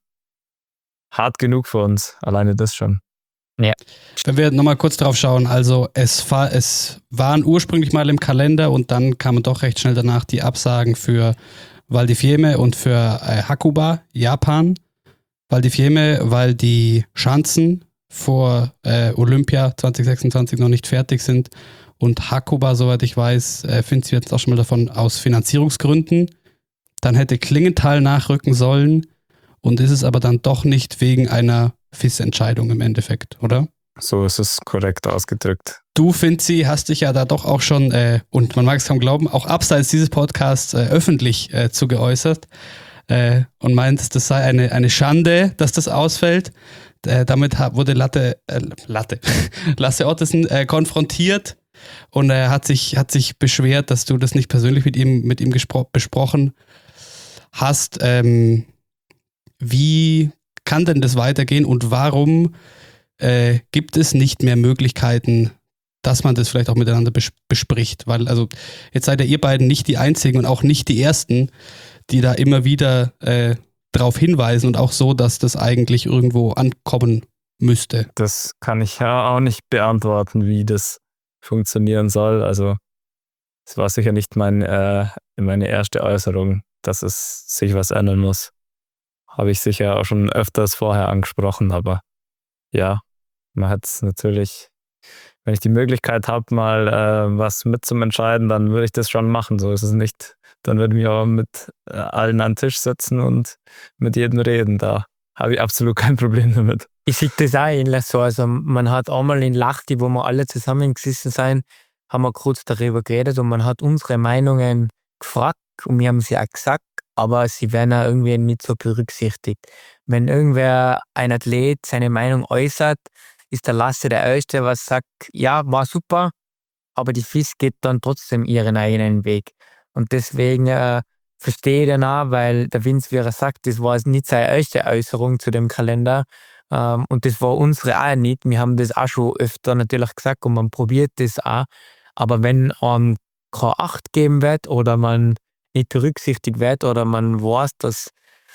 hart genug für uns, alleine das schon. Ja. Wenn wir nochmal kurz drauf schauen, also es, war, es waren ursprünglich mal im Kalender und dann kamen doch recht schnell danach die Absagen für Val di Fiemme und für äh, Hakuba, Japan. Val di Fiemme, weil die Schanzen vor äh, Olympia zwanzig sechsundzwanzig noch nicht fertig sind und Hakuba, soweit ich weiß, äh, findet sie jetzt auch schon mal davon aus Finanzierungsgründen. Dann hätte Klingenthal nachrücken sollen und ist es aber dann doch nicht wegen einer F I S-Entscheidung im Endeffekt, oder? So ist es korrekt ausgedrückt. Du, Finzi, hast dich ja da doch auch schon, äh, und man mag es kaum glauben, auch abseits dieses Podcasts äh, öffentlich äh, zu geäußert äh, und meint, das sei eine, eine Schande, dass das ausfällt. Äh, damit ha- wurde Latte, äh, Latte, Lasse Ottesen äh, konfrontiert und er äh, hat sich, hat sich beschwert, dass du das nicht persönlich mit ihm, mit ihm gespro- besprochen hast. Ähm, wie kann denn das weitergehen und warum äh, gibt es nicht mehr Möglichkeiten, dass man das vielleicht auch miteinander bes- bespricht? Weil also jetzt seid ihr beiden nicht die Einzigen und auch nicht die Ersten, die da immer wieder äh, darauf hinweisen und auch so, dass das eigentlich irgendwo ankommen müsste. Das kann ich ja auch nicht beantworten, wie das funktionieren soll. Also es war sicher nicht mein, äh, meine erste Äußerung, dass es sich was ändern muss. Habe ich sicher auch schon öfters vorher angesprochen, aber ja, man hat es natürlich, wenn ich die Möglichkeit habe, mal äh, was mitzuentscheiden, dann würde ich das schon machen. So ist es nicht. Dann würde ich auch mit äh, allen an den Tisch sitzen und mit jedem reden. Da habe ich absolut kein Problem damit. Ich sehe das auch ähnlich so. Also man hat einmal in Lachti, wo wir alle zusammengesessen sind, haben wir kurz darüber geredet und man hat unsere Meinungen gefragt und wir haben sie auch gesagt, aber sie werden auch irgendwie nicht so berücksichtigt. Wenn irgendwer, ein Athlet, seine Meinung äußert, ist der Lasse der Erste, was sagt, ja, war super, aber die F I S geht dann trotzdem ihren eigenen Weg. Und deswegen äh, verstehe ich dann auch, weil der Vince, wie er sagt, das war nicht seine erste Äußerung zu dem Kalender. Ähm, und das war unsere auch nicht. Wir haben das auch schon öfter natürlich gesagt und man probiert das auch. Aber wenn einem keine Acht geben wird oder man nicht berücksichtigt wird oder man weiß, dass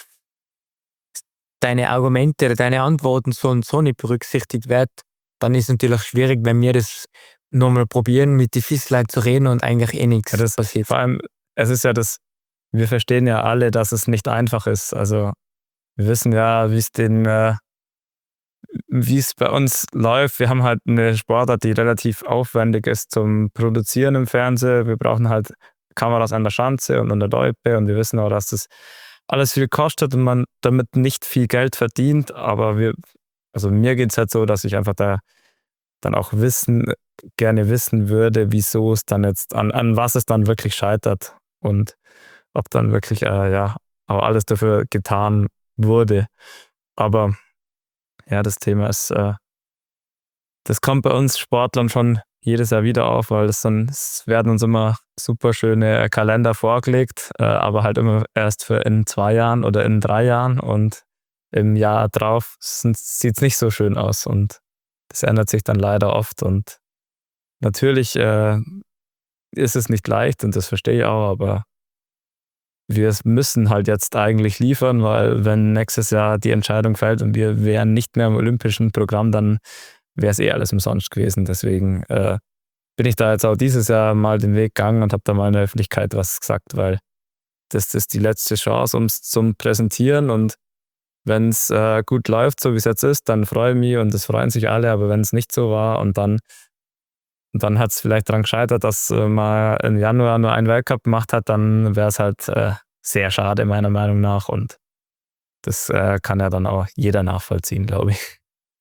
deine Argumente oder deine Antworten so und so nicht berücksichtigt wird, dann ist es natürlich schwierig, wenn wir das nochmal probieren, mit den F I S-Leuten zu reden und eigentlich eh nichts Ja, das passiert. Vor allem, es ist ja das, wir verstehen ja alle, dass es nicht einfach ist. Also wir wissen ja, wie es den, äh, wie es bei uns läuft. Wir haben halt eine Sportart, die relativ aufwendig ist zum Produzieren im Fernsehen. Wir brauchen halt Kameras an der Schanze und an der Loipe und wir wissen auch, dass das alles viel kostet und man damit nicht viel Geld verdient. Aber wir, also mir geht es halt so, dass ich einfach da dann auch wissen, gerne wissen würde, wieso es dann jetzt, an, an was es dann wirklich scheitert und ob dann wirklich äh, ja auch alles dafür getan wurde. Aber ja, das Thema ist, äh, das kommt bei uns Sportlern schon jedes Jahr wieder auf, weil es dann, es werden uns immer super schöne Kalender vorgelegt, äh, aber halt immer erst für in zwei Jahren oder in drei Jahren und im Jahr drauf sieht es nicht so schön aus und das ändert sich dann leider oft und natürlich äh, ist es nicht leicht und das verstehe ich auch, aber wir müssen halt jetzt eigentlich liefern, weil wenn nächstes Jahr die Entscheidung fällt und wir wären nicht mehr im olympischen Programm, dann wäre es eh alles umsonst gewesen. Deswegen äh, bin ich da jetzt auch dieses Jahr mal den Weg gegangen und habe da mal in der Öffentlichkeit was gesagt, weil das ist die letzte Chance, um es zum Präsentieren und wenn es äh, gut läuft, so wie es jetzt ist, dann freue ich mich und es freuen sich alle, aber wenn es nicht so war und dann Und dann hat es vielleicht daran gescheitert, dass äh, man im Januar nur einen Weltcup gemacht hat, dann wäre es halt äh, sehr schade meiner Meinung nach und das äh, kann ja dann auch jeder nachvollziehen, glaube ich.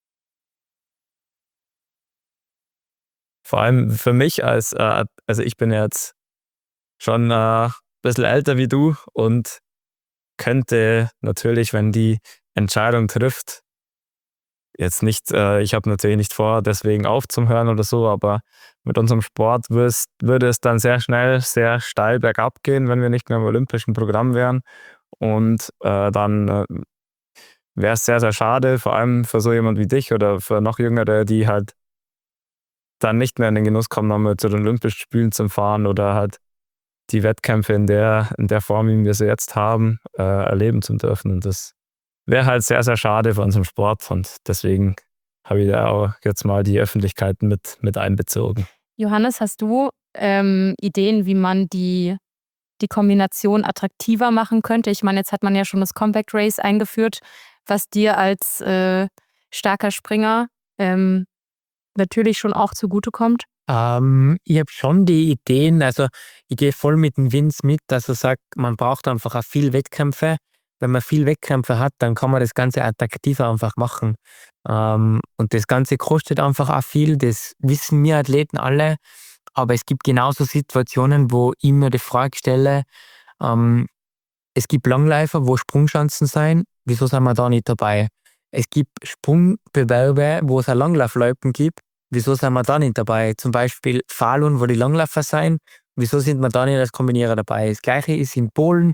Vor allem für mich als, äh, also ich bin jetzt schon äh, ein bisschen älter wie du und könnte natürlich, wenn die Entscheidung trifft, jetzt nicht, äh, ich habe natürlich nicht vor, deswegen aufzuhören oder so, aber mit unserem Sport wirst, würde es dann sehr schnell, sehr steil bergab gehen, wenn wir nicht mehr im olympischen Programm wären. Und äh, dann äh, wäre es sehr, sehr schade, vor allem für so jemand wie dich oder für noch Jüngere, die halt dann nicht mehr in den Genuss kommen, nochmal zu den Olympischen Spielen zu fahren oder halt die Wettkämpfe in der, in der Form, wie wir sie jetzt haben, äh, erleben zu dürfen. Und das wäre halt sehr, sehr schade für unseren Sport und deswegen habe ich da auch jetzt mal die Öffentlichkeit mit, mit einbezogen. Johannes, hast du ähm, Ideen, wie man die, die Kombination attraktiver machen könnte? Ich meine, jetzt hat man ja schon das Compact Race eingeführt, was dir als äh, starker Springer ähm, natürlich schon auch zugutekommt. Ähm, ich habe schon die Ideen, also ich gehe voll mit dem Vince mit, also sagt, man braucht einfach auch viel Wettkämpfe. Wenn man viel Wettkämpfe hat, dann kann man das Ganze attraktiver einfach machen. Ähm, und das Ganze kostet einfach auch viel, das wissen wir Athleten alle. Aber es gibt genauso Situationen, wo ich mir die Frage stelle, ähm, es gibt Langläufer, wo Sprungchancen sein, wieso sind wir da nicht dabei? Es gibt Sprungbewerbe, wo es ein Langlaufloipen gibt, wieso sind wir da nicht dabei? Zum Beispiel Falun, wo die Langläufer sein, wieso sind wir da nicht als Kombinierer dabei? Das Gleiche ist in Polen,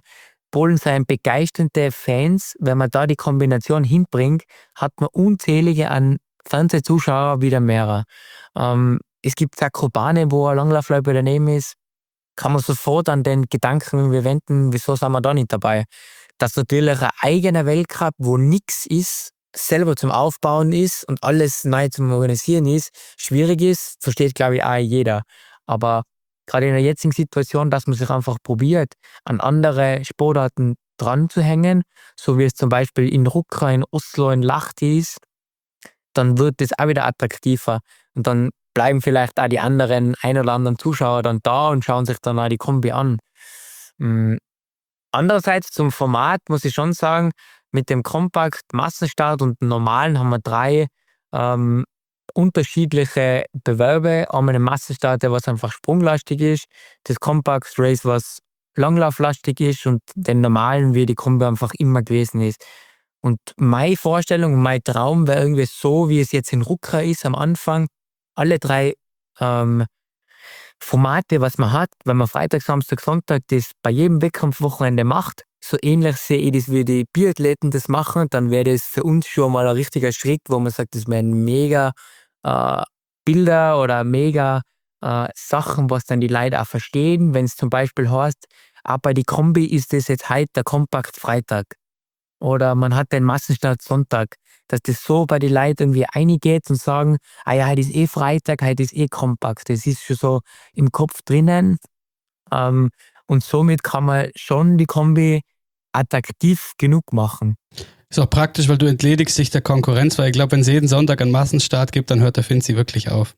Polen sein begeisternde Fans. Wenn man da die Kombination hinbringt, hat man unzählige an Fernsehzuschauer wieder mehr. Ähm, es gibt Zakopane, wo ein Langlaufloiper daneben ist, kann man sofort an den Gedanken wir wenden, wieso sind wir da nicht dabei? Dass natürlich ein eigener Weltcup, wo nichts ist, selber zum Aufbauen ist und alles neu zum Organisieren ist, schwierig ist, versteht glaube ich auch jeder. Aber gerade in der jetzigen Situation, dass man sich einfach probiert, an andere Sportarten dran zu hängen, so wie es zum Beispiel in Ruckra, in Oslo, in Lahti ist, dann wird das auch wieder attraktiver. Und dann bleiben vielleicht auch die anderen ein oder anderen Zuschauer dann da und schauen sich dann auch die Kombi an. Mhm. Andererseits zum Format muss ich schon sagen, mit dem Compact, Massenstart und dem normalen haben wir drei ähm, unterschiedliche Bewerbe. Einmal den Massenstart, der was einfach sprunglastig ist, das Compact Race, was langlauflastig ist und den normalen, wie die Kombi einfach immer gewesen ist. Und meine Vorstellung, mein Traum wäre irgendwie so, wie es jetzt in Ruckra ist am Anfang, alle drei ähm, Formate, was man hat, wenn man Freitag, Samstag, Sonntag das bei jedem Wettkampfwochenende macht, so ähnlich sehe ich das, wie die Biathleten das machen, dann wäre das für uns schon mal ein richtiger Schritt, wo man sagt, das wären mega äh, Bilder oder mega äh, Sachen, was dann die Leute auch verstehen, wenn es zum Beispiel heißt, auch bei die Kombi ist das jetzt heute der Kompakt Freitag oder man hat den Massenstart Sonntag, dass das so bei den Leuten irgendwie eingeht und sagen, ah ja, heute ist eh Freitag, heute ist eh Kompakt, das ist schon so im Kopf drinnen. Ähm, und somit kann man schon die Kombi attraktiv genug machen. Ist auch praktisch, weil du entledigst dich der Konkurrenz, weil ich glaube, wenn es jeden Sonntag einen Massenstart gibt, dann hört der Finzi wirklich auf.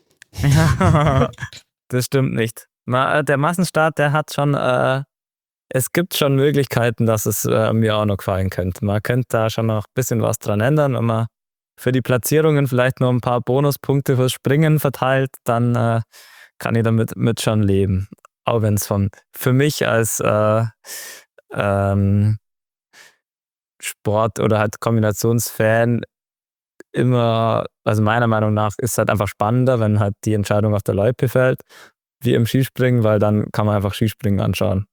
Das stimmt nicht. Ma- Der Massenstart, der hat schon, äh, es gibt schon Möglichkeiten, dass es äh, mir auch noch gefallen könnte. Man könnte da schon noch ein bisschen was dran ändern. Wenn man für die Platzierungen vielleicht noch ein paar Bonuspunkte fürs Springen verteilt, dann äh, kann ich damit mit schon leben. Auch wenn es von für mich als äh, ähm, Sport- oder halt Kombinationsfan immer, also meiner Meinung nach, ist es halt einfach spannender, wenn halt die Entscheidung auf der Loipe fällt, wie im Skispringen, weil dann kann man einfach Skispringen anschauen.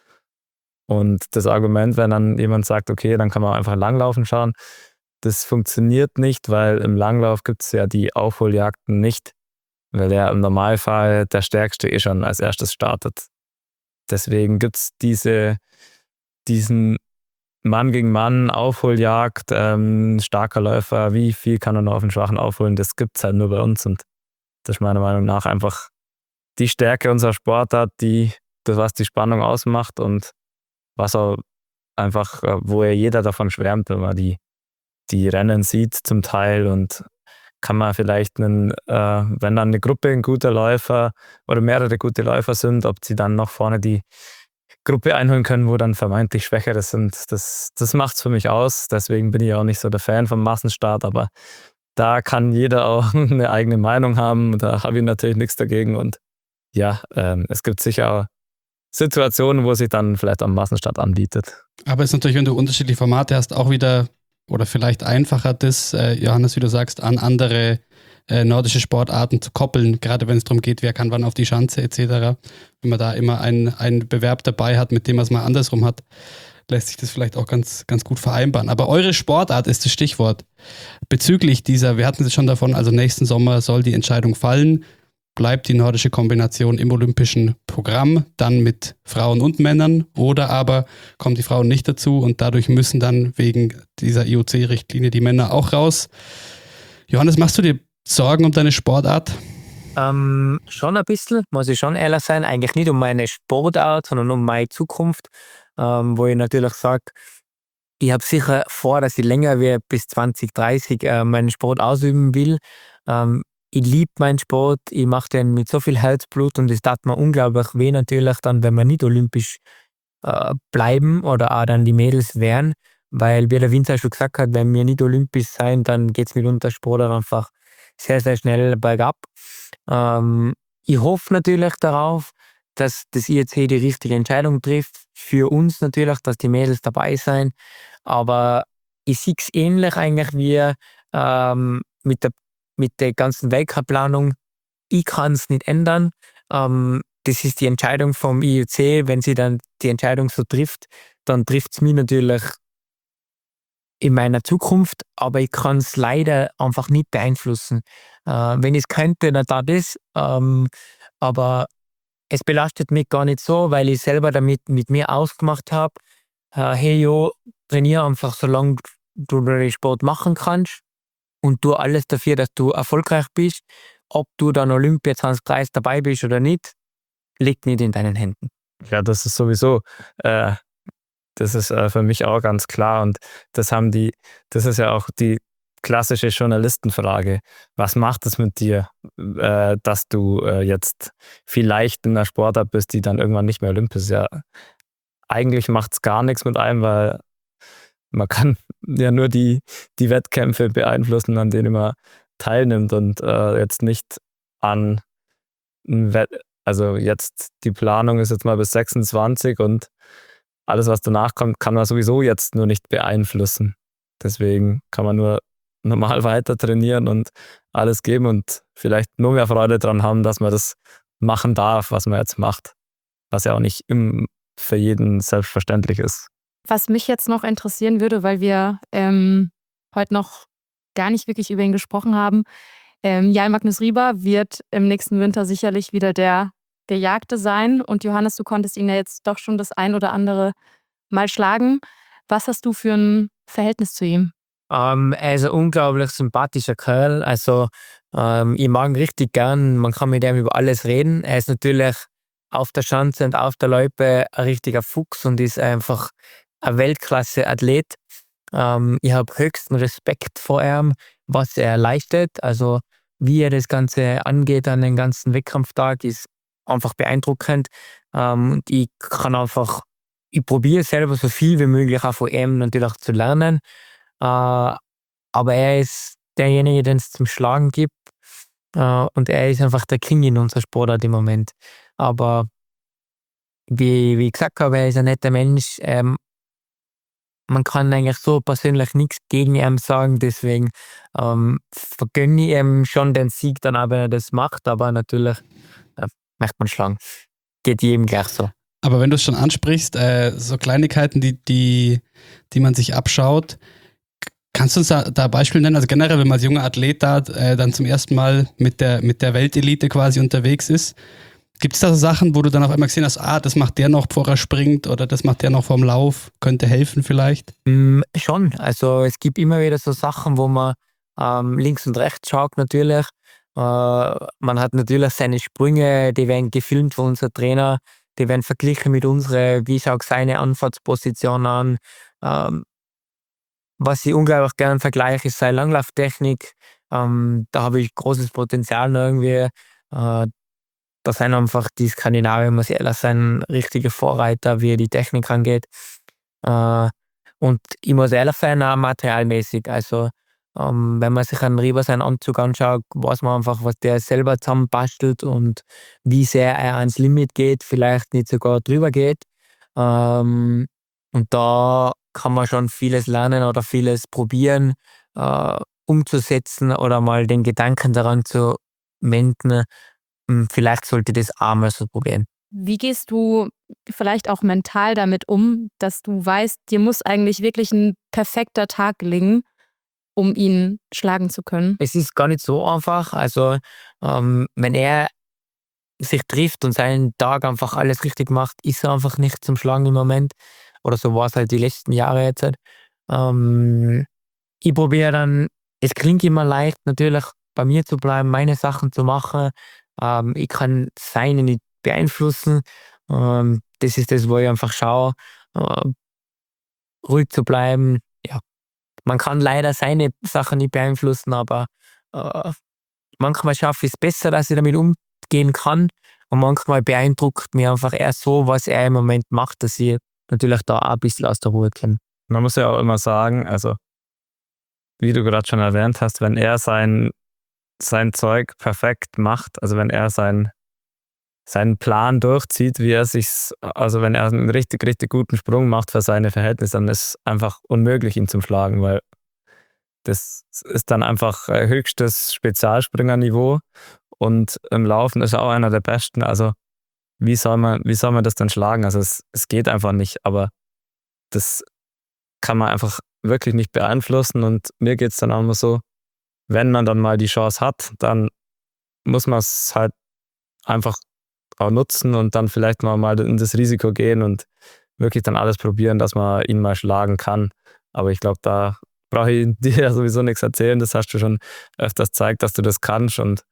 Und das Argument, wenn dann jemand sagt, okay, dann kann man einfach Langlaufen schauen, das funktioniert nicht, weil im Langlauf gibt es ja die Aufholjagden nicht, weil ja im Normalfall der Stärkste eh schon als erstes startet. Deswegen gibt es diese, diesen Mann gegen Mann, Aufholjagd, ähm, starker Läufer, wie viel kann er noch auf den Schwachen aufholen, das gibt es halt nur bei uns. Und das ist meiner Meinung nach einfach die Stärke unserer Sportart, die, das, was die Spannung ausmacht und was auch einfach, äh, wo ja jeder davon schwärmt, wenn man die, die Rennen sieht zum Teil und kann man vielleicht, einen, äh, wenn dann eine Gruppe ein guter Läufer oder mehrere gute Läufer sind, ob sie dann noch vorne die Gruppe einholen können, wo dann vermeintlich Schwächere sind. Das, das macht es für mich aus. Deswegen bin ich auch nicht so der Fan vom Massenstart, aber da kann jeder auch eine eigene Meinung haben. Da habe ich natürlich nichts dagegen. Und ja, ähm, es gibt sicher auch Situationen, wo sich dann vielleicht am Massenstart anbietet. Aber es ist natürlich, wenn du unterschiedliche Formate hast, auch wieder oder vielleicht einfacher, das, äh, Johannes, wie du sagst, an andere äh, nordische Sportarten zu koppeln, gerade wenn es darum geht, wer kann wann auf die Schanze et cetera. Wenn man da immer einen, einen Bewerb dabei hat, mit dem man es mal andersrum hat, lässt sich das vielleicht auch ganz, ganz gut vereinbaren. Aber eure Sportart ist das Stichwort. Bezüglich dieser, wir hatten es schon davon, also nächsten Sommer soll die Entscheidung fallen, bleibt die nordische Kombination im olympischen Programm, dann mit Frauen und Männern, oder aber kommen die Frauen nicht dazu und dadurch müssen dann wegen dieser I O C-Richtlinie die Männer auch raus. Johannes, machst du dir Sorgen um deine Sportart? Ähm, schon ein bisschen, muss ich schon ehrlich sein. Eigentlich nicht um meine Sportart, sondern um meine Zukunft, ähm, wo ich natürlich sage, ich habe sicher vor, dass ich länger wie bis zwanzig dreißig äh, meinen Sport ausüben will. Ähm, ich liebe meinen Sport, ich mache den mit so viel Herzblut und es tat mir unglaublich weh natürlich dann, wenn wir nicht olympisch äh, bleiben oder auch dann die Mädels wären, weil wie der Winzer schon gesagt hat, wenn wir nicht olympisch sein, dann geht es mit unserer Sportart einfach sehr, sehr schnell bergab. Ähm, ich hoffe natürlich darauf, dass das I O C die richtige Entscheidung trifft. Für uns natürlich, dass die Mädels dabei sein. Aber ich sehe es ähnlich eigentlich wie ähm, mit der mit der ganzen Weltcup-Planung. Ich kann es nicht ändern. Ähm, das ist die Entscheidung vom I O C. Wenn sie dann die Entscheidung so trifft, dann trifft es mich natürlich in meiner Zukunft, aber ich kann es leider einfach nicht beeinflussen. Äh, wenn ich es könnte, dann da das. Ähm, aber es belastet mich gar nicht so, weil ich selber damit mit mir ausgemacht habe, äh, hey jo, trainiere einfach, solange du den Sport machen kannst und tu alles dafür, dass du erfolgreich bist. Ob du dann Olympia zwanzig dreißig dabei bist oder nicht, liegt nicht in deinen Händen. Ja, das ist sowieso, äh, das ist äh, für mich auch ganz klar und das haben die, das ist ja auch die klassische Journalistenfrage. Was macht es mit dir, äh, dass du äh, jetzt vielleicht in einer Sportart bist, die dann irgendwann nicht mehr olympisch ist? Ja, eigentlich macht es gar nichts mit einem, weil man kann ja nur die, die Wettkämpfe beeinflussen, an denen man teilnimmt und äh, jetzt nicht an ein Wett also jetzt die Planung ist jetzt mal bis sechsundzwanzig und alles, was danach kommt, kann man sowieso jetzt nur nicht beeinflussen. Deswegen kann man nur normal weiter trainieren und alles geben und vielleicht nur mehr Freude dran haben, dass man das machen darf, was man jetzt macht. Was ja auch nicht im, für jeden selbstverständlich ist. Was mich jetzt noch interessieren würde, weil wir ähm, heute noch gar nicht wirklich über ihn gesprochen haben. Ähm, Jan Magnus Rieber wird im nächsten Winter sicherlich wieder der Gejagte sein. Und Johannes, du konntest ihn ja jetzt doch schon das ein oder andere Mal schlagen. Was hast du für ein Verhältnis zu ihm? Ähm, er ist ein unglaublich sympathischer Kerl. Also ähm, ich mag ihn richtig gern. Man kann mit ihm über alles reden. Er ist natürlich auf der Schanze und auf der Loipe ein richtiger Fuchs und ist einfach ein Weltklasse-Athlet. Ähm, ich habe höchsten Respekt vor ihm, was er leistet. Also wie er das Ganze angeht an den ganzen Wettkampftag, ist einfach beeindruckend. Ähm, und ich kann einfach, ich probiere selber so viel wie möglich auch von ihm natürlich zu lernen. Äh, aber er ist derjenige, den es zum Schlagen gibt. Äh, und er ist einfach der King in unserer Sportart im Moment. Aber wie, wie ich gesagt habe, er ist ein netter Mensch. Ähm, man kann eigentlich so persönlich nichts gegen ihn sagen, deswegen ähm, vergönne ich ihm schon den Sieg dann auch, wenn er das macht, aber natürlich äh, möchte man schlagen. Geht jedem gleich so. Aber wenn du es schon ansprichst, äh, so Kleinigkeiten, die, die, die man sich abschaut, kannst du uns da, da Beispiele nennen? Also generell, wenn man als junger Athlet da äh, dann zum ersten Mal mit der, mit der Weltelite quasi unterwegs ist, gibt es da so Sachen, wo du dann auf einmal gesehen hast, ah, das macht der noch, bevor er springt oder das macht der noch vorm Lauf, könnte helfen vielleicht? Mm, schon, also es gibt immer wieder so Sachen, wo man ähm, links und rechts schaut natürlich. Äh, man hat natürlich seine Sprünge, die werden gefilmt von unserem Trainer, die werden verglichen mit unseren, wie schaut seine Anfahrtsposition an. Ähm, was ich unglaublich gerne vergleiche, ist seine Langlauftechnik. Ähm, da habe ich großes Potenzial noch irgendwie. Äh, Da sind einfach die Skandinavier, muss ich ehrlich sein, richtige Vorreiter, wie die Technik angeht. Äh, und ich muss ehrlich sein, auch materialmäßig. Also, ähm, wenn man sich einen Rieber seinen Anzug anschaut, weiß man einfach, was der selber zusammenbastelt und wie sehr er ans Limit geht, vielleicht nicht sogar drüber geht. Ähm, und da kann man schon vieles lernen oder vieles probieren, äh, umzusetzen oder mal den Gedanken daran zu wenden. Hm, vielleicht sollte das auch mal so probieren. Wie gehst du vielleicht auch mental damit um, dass du weißt, dir muss eigentlich wirklich ein perfekter Tag gelingen, um ihn schlagen zu können? Es ist gar nicht so einfach. Also, ähm, wenn er sich trifft und seinen Tag einfach alles richtig macht, ist er einfach nicht zum Schlagen im Moment. Oder so war es halt die letzten Jahre jetzt halt. Ähm, ich probiere dann, es klingt immer leicht, natürlich bei mir zu bleiben, meine Sachen zu machen. Ähm, ich kann seine nicht beeinflussen. Ähm, das ist das, wo ich einfach schaue, äh, ruhig zu bleiben. Ja, man kann leider seine Sachen nicht beeinflussen, aber äh, manchmal schaffe ich es besser, dass ich damit umgehen kann. Und manchmal beeindruckt mich einfach eher so, was er im Moment macht, dass ich natürlich da auch ein bisschen aus der Ruhe komme. Man muss ja auch immer sagen, also wie du gerade schon erwähnt hast, wenn er sein, sein Zeug perfekt macht, also wenn er sein, seinen Plan durchzieht, wie er sich, also wenn er einen richtig, richtig guten Sprung macht für seine Verhältnisse, dann ist es einfach unmöglich, ihn zu schlagen, weil das ist dann einfach höchstes Spezialspringerniveau und im Laufen ist er auch einer der Besten. Also wie soll man, wie soll man das denn schlagen? Also es, es geht einfach nicht, aber das kann man einfach wirklich nicht beeinflussen. Und mir geht es dann auch immer so, wenn man dann mal die Chance hat, dann muss man es halt einfach auch nutzen und dann vielleicht mal, mal in das Risiko gehen und wirklich dann alles probieren, dass man ihn mal schlagen kann. Aber ich glaube, da brauche ich dir ja sowieso nichts erzählen. Das hast du schon öfters gezeigt, dass du das kannst. Und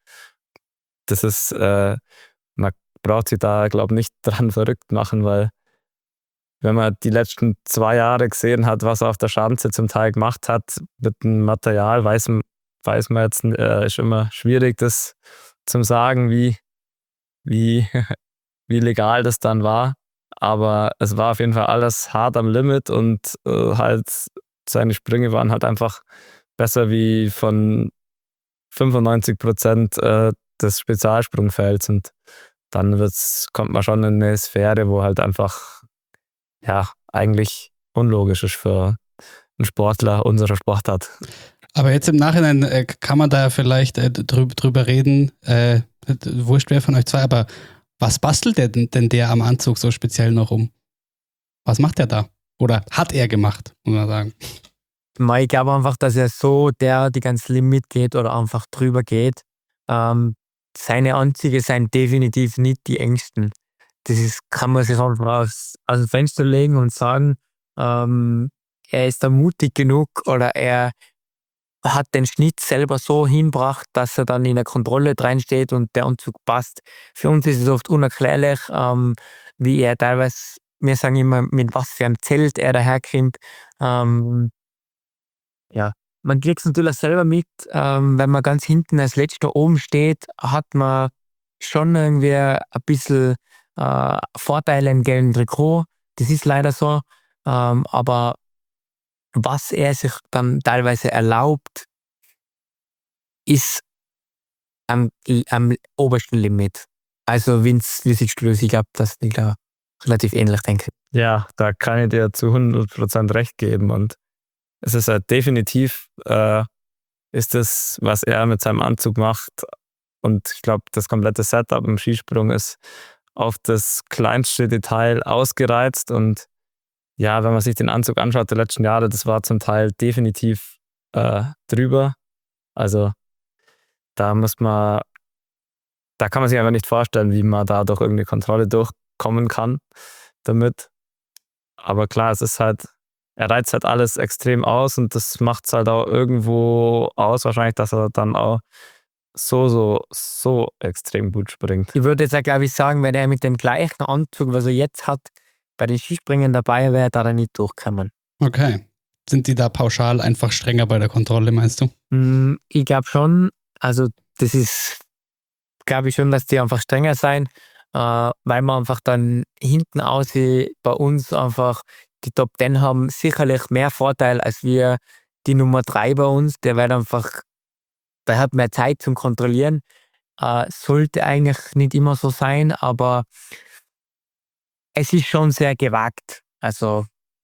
das ist, äh, man braucht sich da, glaube ich, nicht dran verrückt machen, weil wenn man die letzten zwei Jahre gesehen hat, was er auf der Schanze zum Teil gemacht hat, mit dem Material, weiß, weiß man jetzt, äh, ist immer schwierig, das zu sagen, wie, wie, wie legal das dann war. Aber es war auf jeden Fall alles hart am Limit und äh, halt seine Sprünge waren halt einfach besser wie von fünfundneunzig Prozent äh, des Spezialsprungfelds. Und dann wird's, kommt man schon in eine Sphäre, wo halt einfach ja eigentlich unlogisch ist für einen Sportler unserer Sportart. Aber jetzt im Nachhinein äh, kann man da vielleicht äh, drüber, drüber reden, äh, wurscht wer von euch zwei, aber was bastelt der denn, denn der am Anzug so speziell noch um? Was macht er da? Oder hat er gemacht, muss man sagen. Ich glaube einfach, dass er so der die ganz Limit geht oder einfach drüber geht. Ähm, seine Anzüge sind definitiv nicht die engsten. Das ist, kann man sich einfach aus, aus dem Fenster legen und sagen, ähm, er ist da mutig genug oder er hat den Schnitt selber so hinbracht, dass er dann in der Kontrolle reinsteht und der Anzug passt. Für uns ist es oft unerklärlich, ähm, wie er teilweise, wir sagen immer, mit was für einem Zelt er daherkommt. Ähm, ja, man kriegt es natürlich selber mit, ähm, wenn man ganz hinten als Letzter oben steht, hat man schon irgendwie ein bisschen äh, Vorteile im gelben Trikot. Das ist leider so. Ähm, aber was er sich dann teilweise erlaubt, ist am, am obersten Limit. Also Vince, wie siehst du das? Ich glaube, dass ich da relativ ähnlich denke. Ja, da kann ich dir zu hundert Prozent recht geben. Und es ist halt definitiv, äh, ist das, was er mit seinem Anzug macht. Und ich glaube, das komplette Setup im Skisprung ist auf das kleinste Detail ausgereizt. Und ja, wenn man sich den Anzug anschaut der letzten Jahre, das war zum Teil definitiv äh, drüber. Also da muss man, da kann man sich einfach nicht vorstellen, wie man da durch irgendeine Kontrolle durchkommen kann damit. Aber klar, es ist halt, er reizt halt alles extrem aus und das macht es halt auch irgendwo aus, wahrscheinlich, dass er dann auch so, so, so extrem gut springt. Ich würde jetzt auch, glaube ich, sagen, wenn er mit dem gleichen Anzug, was er jetzt hat, bei den Skispringen dabei wäre, da er nicht durchkommen. Okay. Sind die da pauschal einfach strenger bei der Kontrolle, meinst du? Mm, Ich glaube schon, also das ist, glaube ich schon, dass die einfach strenger sein, äh, weil wir einfach dann hinten aus bei uns einfach die Top Ten haben, sicherlich mehr Vorteil als wir die Nummer drei bei uns, der wird einfach, der hat mehr Zeit zum Kontrollieren. Äh, sollte eigentlich nicht immer so sein, aber es ist schon sehr gewagt. Also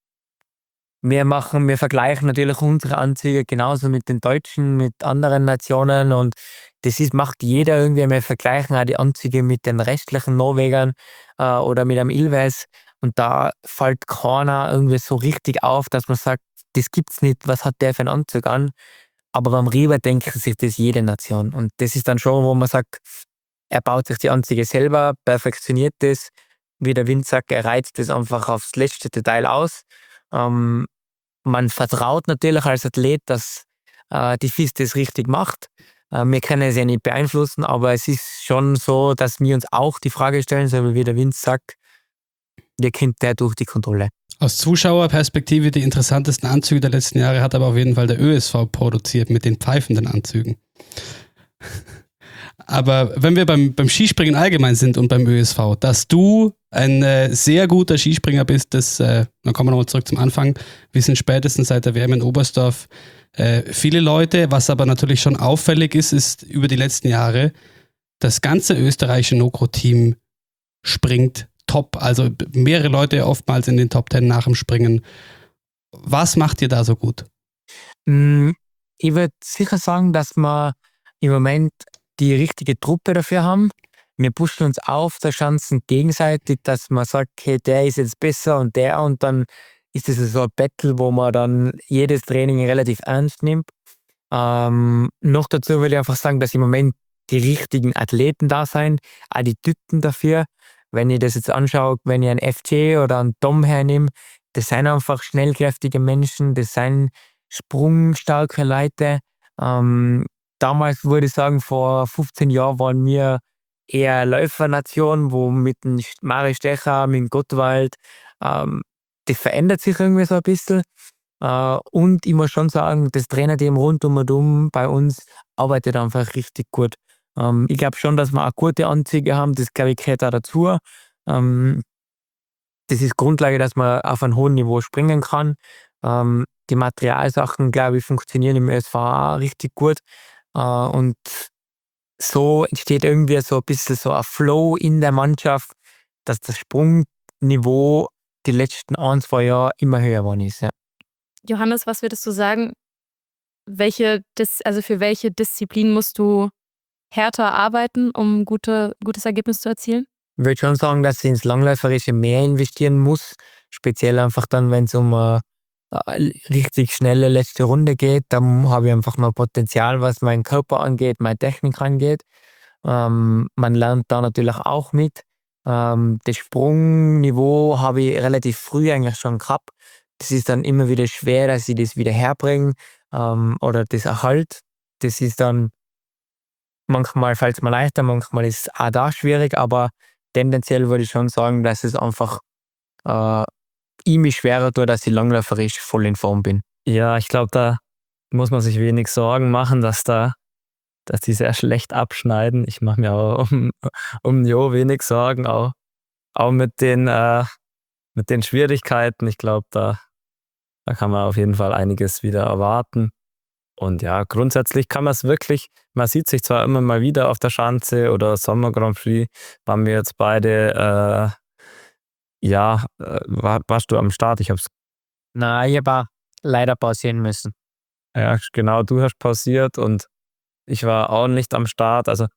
wir machen, wir vergleichen natürlich unsere Anzüge genauso mit den Deutschen, mit anderen Nationen und das ist, macht jeder irgendwie. Wir vergleichen auch die Anzüge mit den restlichen Norwegern äh, oder mit einem Ilves und da fällt keiner irgendwie so richtig auf, dass man sagt, das gibt's nicht, was hat der für einen Anzug an? Aber beim Riva denkt sich das jede Nation und das ist dann schon, wo man sagt, er baut sich die Anzüge selber, perfektioniert das, wie der Vince sagt, er reizt das einfach aufs letzte Detail aus. Ähm, man vertraut natürlich als Athlet, dass äh, die F I S das richtig macht. Äh, wir können es ja nicht beeinflussen, aber es ist schon so, dass wir uns auch die Frage stellen, so wie der Vince sagt, wie kommt der durch die Kontrolle? Aus Zuschauerperspektive die interessantesten Anzüge der letzten Jahre hat aber auf jeden Fall der Ö S V produziert mit den pfeifenden Anzügen. Aber wenn wir beim, beim Skispringen allgemein sind und beim Ö S V, dass du ein äh, sehr guter Skispringer bist, das, äh, dann kommen wir nochmal zurück zum Anfang, wissen spätestens seit der W M in Oberstdorf äh, viele Leute. Was aber natürlich schon auffällig ist, ist über die letzten Jahre, das ganze österreichische Nokro-Team springt top. Also mehrere Leute oftmals in den Top Ten nach dem Springen. Was macht ihr da so gut? Ich würde sicher sagen, dass wir im Moment die richtige Truppe dafür haben. Wir pushen uns auf der Schanzen gegenseitig, dass man sagt, okay, der ist jetzt besser und der und dann ist es so ein Battle, wo man dann jedes Training relativ ernst nimmt. Ähm, noch dazu will ich einfach sagen, dass im Moment die richtigen Athleten da sein, auch die Typen dafür. Wenn ich das jetzt anschaue, wenn ich einen F J oder einen Tom hernehme, das sind einfach schnellkräftige Menschen, das sind sprungstarke Leute. Ähm, damals würde ich sagen, vor fünfzehn Jahren waren wir eher Läufernation, wo mit dem Mari Stecher, mit dem Gottwald, ähm, das verändert sich irgendwie so ein bisschen. Äh, und ich muss schon sagen, das Trainerteam rund um und um bei uns arbeitet einfach richtig gut. Ähm, ich glaube schon, dass wir auch gute Anzüge haben, das glaube ich gehört auch dazu. Ähm, das ist Grundlage, dass man auf einem hohen Niveau springen kann. Ähm, die Materialsachen, glaube ich, funktionieren im Ö S V auch richtig gut. Äh, und so entsteht irgendwie so ein bisschen so ein Flow in der Mannschaft, dass das Sprungniveau die letzten ein, zwei Jahre immer höher geworden ist. Ja. Johannes, was würdest du sagen, welche Dis also für welche Disziplin musst du härter arbeiten, um gute, gutes Ergebnis zu erzielen? Ich würde schon sagen, dass ich ins Langläuferische mehr investieren muss. Speziell einfach dann, wenn es um eine richtig schnelle letzte Runde geht. Dann habe ich einfach noch Potenzial, was meinen Körper angeht, meine Technik angeht. Ähm, man lernt da natürlich auch mit. Ähm, das Sprungniveau habe ich relativ früh eigentlich schon gehabt. Das ist dann immer wieder schwer, dass ich das wieder herbringe ähm, oder das erhalt. Das ist dann manchmal fällt es mir leichter, manchmal ist es auch da schwierig, aber tendenziell würde ich schon sagen, dass es einfach äh, ich mich schwerer tue, dass ich langläuferisch voll in Form bin. Ja, ich glaube, da muss man sich wenig Sorgen machen, dass da, dass die sehr schlecht abschneiden. Ich mache mir auch um, um Jo wenig Sorgen, auch, auch mit den, äh, mit den Schwierigkeiten. Ich glaube, da, da kann man auf jeden Fall einiges wieder erwarten. Und ja, grundsätzlich kann man es wirklich, man sieht sich zwar immer mal wieder auf der Schanze oder Sommer Grand Prix, waren wir jetzt beide, äh, ja, äh, war, warst du am Start? Ich hab's. Nein, ich habe leider pausieren müssen. Ja, genau, du hast pausiert und ich war auch nicht am Start. Also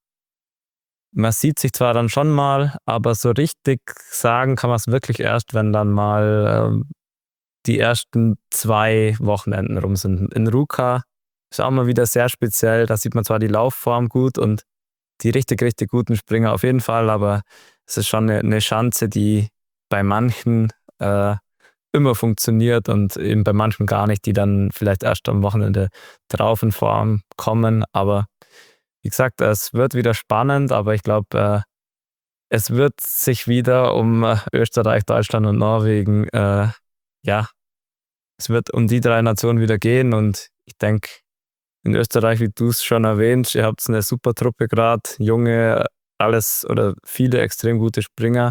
man sieht sich zwar dann schon mal, aber so richtig sagen kann man es wirklich erst, wenn dann mal ähm, die ersten zwei Wochenenden rum sind. In Ruka ist auch mal wieder sehr speziell. Da sieht man zwar die Laufform gut und die richtig, richtig guten Springer auf jeden Fall, aber es ist schon eine, eine Schanze, die bei manchen äh, immer funktioniert und eben bei manchen gar nicht, die dann vielleicht erst am Wochenende drauf in Form kommen. Aber wie gesagt, es wird wieder spannend, aber ich glaube, äh, es wird sich wieder um äh, Österreich, Deutschland und Norwegen, äh, ja, es wird um die drei Nationen wieder gehen und ich denke, in Österreich, wie du es schon erwähnt, ihr habt eine super Truppe gerade, junge, alles oder viele extrem gute Springer.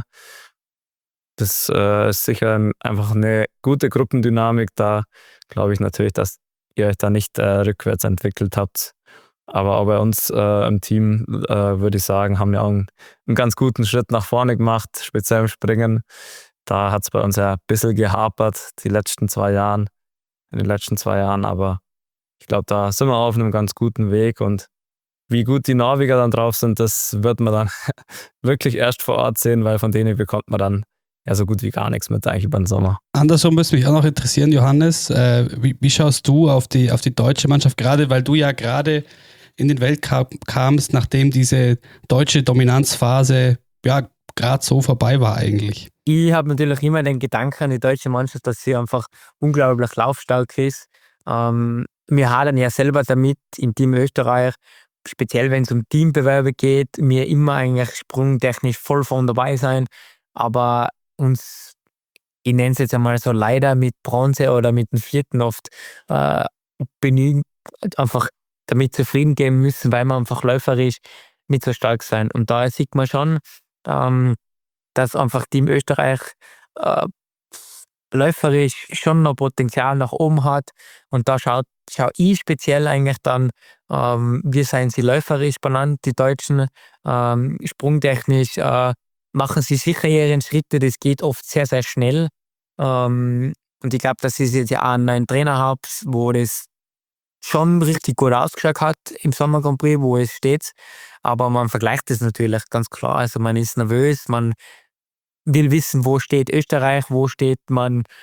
Das äh, ist sicher ein, einfach eine gute Gruppendynamik. Da glaube ich natürlich, dass ihr euch da nicht äh, rückwärts entwickelt habt. Aber auch bei uns äh, im Team, äh, würde ich sagen, haben wir auch einen, einen ganz guten Schritt nach vorne gemacht, speziell im Springen. Da hat es bei uns ja ein bisschen gehapert, die letzten zwei Jahren, in den letzten zwei Jahren. Aber ich glaube, da sind wir auf einem ganz guten Weg. Und wie gut die Norweger dann drauf sind, das wird man dann wirklich erst vor Ort sehen, weil von denen bekommt man dann ja so gut wie gar nichts mit eigentlich über den Sommer. Andersrum würde mich auch noch interessieren, Johannes, äh, wie, wie schaust du auf die, auf die deutsche Mannschaft, gerade weil du ja gerade in den Weltcup kamst, nachdem diese deutsche Dominanzphase ja gerade so vorbei war eigentlich? Ich habe natürlich immer den Gedanken an die deutsche Mannschaft, dass sie einfach unglaublich laufstark ist. Ähm, wir hadern ja selber damit im Team Österreich, speziell wenn es um Teambewerbe geht, wir immer eigentlich sprungtechnisch voll von dabei sein, aber uns, ich nenne es jetzt einmal so, leider mit Bronze oder mit dem vierten oft äh, benügen, einfach damit zufrieden geben müssen, weil wir einfach läuferisch nicht so stark sein. Und da sieht man schon, ähm, dass einfach Team Österreich äh, läuferisch schon noch Potenzial nach oben hat. Und da schaut, schau ich speziell eigentlich dann, ähm, wie seien sie läuferisch benannt, die Deutschen, ähm, sprungtechnisch, äh, machen sie sicher ihre Schritte, das geht oft sehr, sehr schnell. Ähm, und ich glaube, dass ich jetzt ja auch einen neuen Trainer habe, wo das schon richtig gut ausgeschaut hat im Sommer Grand Prix, wo es steht. Aber man vergleicht das natürlich ganz klar. Also man ist nervös, man will wissen, wo steht Österreich, wo steht man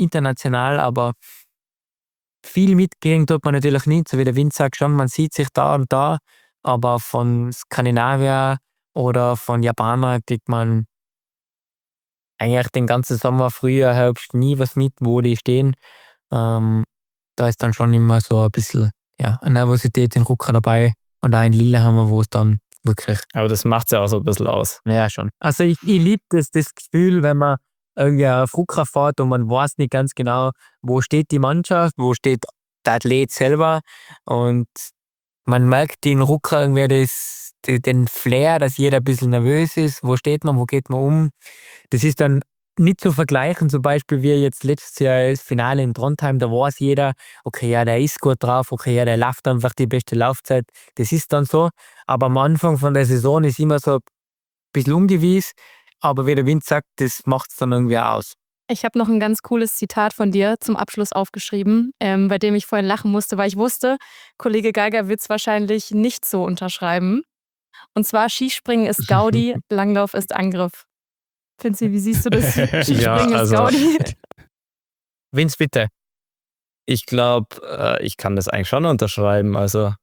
international, aber viel mitkriegen tut man natürlich nicht, so wie der Wind sagt schon, man sieht sich da und da, aber von Skandinavier oder von Japaner kriegt man eigentlich den ganzen Sommer, Frühjahr, Herbst nie was mit, wo die stehen. Ähm, da ist dann schon immer so ein bisschen ja, eine Nervosität in Rucker dabei und auch in Lillehammer, wo es dann wirklich... Aber das macht es ja auch so ein bisschen aus. Ja, schon. Also ich, ich liebe das, das Gefühl, wenn man irgendwie auf Rucker fährt und man weiß nicht ganz genau, wo steht die Mannschaft, wo steht der Athlet selber und man merkt in Rucker irgendwie das, den Flair, dass jeder ein bisschen nervös ist, wo steht man, wo geht man um. Das ist dann nicht zu vergleichen, zum Beispiel wie jetzt letztes Jahr das Finale in Trondheim, da weiß jeder, okay, ja, der ist gut drauf, okay, ja, der läuft einfach die beste Laufzeit, das ist dann so, aber am Anfang von der Saison ist immer so ein bisschen ungewiss, aber wie der Wind sagt, das macht es dann irgendwie aus. Ich habe noch ein ganz cooles Zitat von dir zum Abschluss aufgeschrieben, ähm, bei dem ich vorhin lachen musste, weil ich wusste, Kollege Geiger wird es wahrscheinlich nicht so unterschreiben. Und zwar, Skispringen ist Gaudi, Langlauf ist Angriff. Finzi, wie siehst du das? Skispringen Ja, also- ist Gaudi. Vince, bitte. Ich glaube, äh, ich kann das eigentlich schon unterschreiben. Also,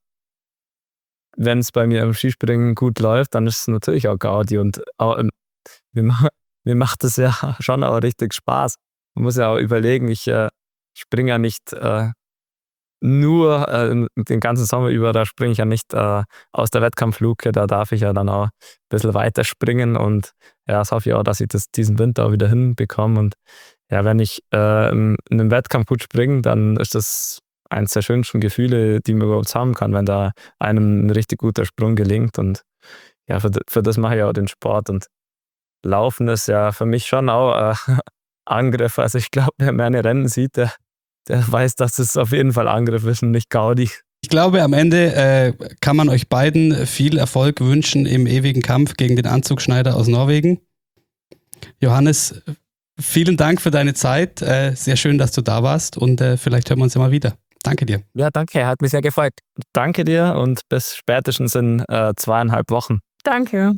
wenn es bei mir im Skispringen gut läuft, dann ist es natürlich auch Gaudi. Und auch, ähm, mir, ma- mir macht es ja schon auch richtig Spaß. Man muss ja auch überlegen, ich äh, springe ja nicht äh, nur äh, den ganzen Sommer über, da springe ich ja nicht äh, aus der Wettkampfluke, da darf ich ja dann auch ein bisschen weiter springen und ja, das hoffe ich auch, dass ich das diesen Winter auch wieder hinbekomme und ja, wenn ich äh, in einem Wettkampf gut springe, dann ist das eines der schönsten Gefühle, die man überhaupt haben kann, wenn da einem ein richtig guter Sprung gelingt und ja, für, für das mache ich auch den Sport und Laufen ist ja für mich schon auch äh, Angriff, also ich glaube, wer meine Rennen sieht, der der weiß, dass es auf jeden Fall Angriff ist und nicht Gaudi. Ich glaube, am Ende äh, kann man euch beiden viel Erfolg wünschen im ewigen Kampf gegen den Anzugschneider aus Norwegen. Johannes, vielen Dank für deine Zeit. Äh, sehr schön, dass du da warst und äh, vielleicht hören wir uns ja mal wieder. Danke dir. Ja, danke, hat mich sehr gefreut. Danke dir und bis spätestens in äh, zweieinhalb Wochen. Danke.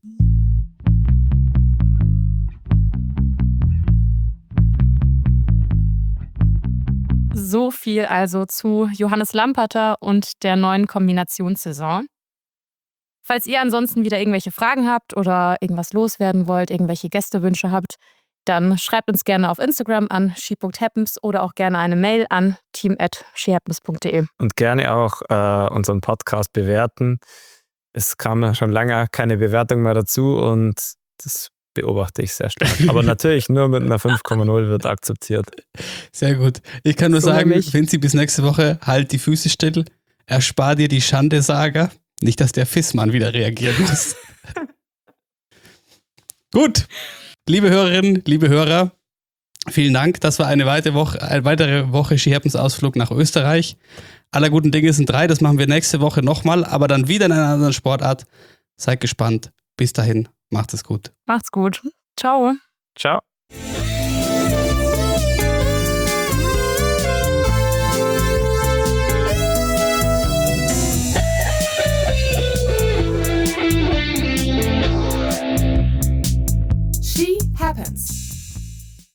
So viel also zu Johannes Lamperter und der neuen Kombinationssaison. Falls ihr ansonsten wieder irgendwelche Fragen habt oder irgendwas loswerden wollt, irgendwelche Gästewünsche habt, dann schreibt uns gerne auf Instagram an ski punkt happens oder auch gerne eine Mail an team at skihappens punkt de. Und gerne auch äh, unseren Podcast bewerten. Es kam ja schon lange keine Bewertung mehr dazu und das beobachte ich sehr stark. Aber natürlich nur mit einer fünf Komma null wird akzeptiert. Sehr gut. Ich kann nur So sagen, nämlich. Vinzi, bis nächste Woche, halt die Füße still. Erspar dir die Schande-Saga. Nicht, dass der Fissmann wieder reagieren muss. Gut. Liebe Hörerinnen, liebe Hörer, vielen Dank. Das war eine weitere Woche, eine weitere Woche Ski Happens Ausflug nach Österreich. Aller guten Dinge sind drei. Das machen wir nächste Woche nochmal, aber dann wieder in einer anderen Sportart. Seid gespannt. Bis dahin. Macht es gut. Macht's gut. Ciao. Ciao. She Happens.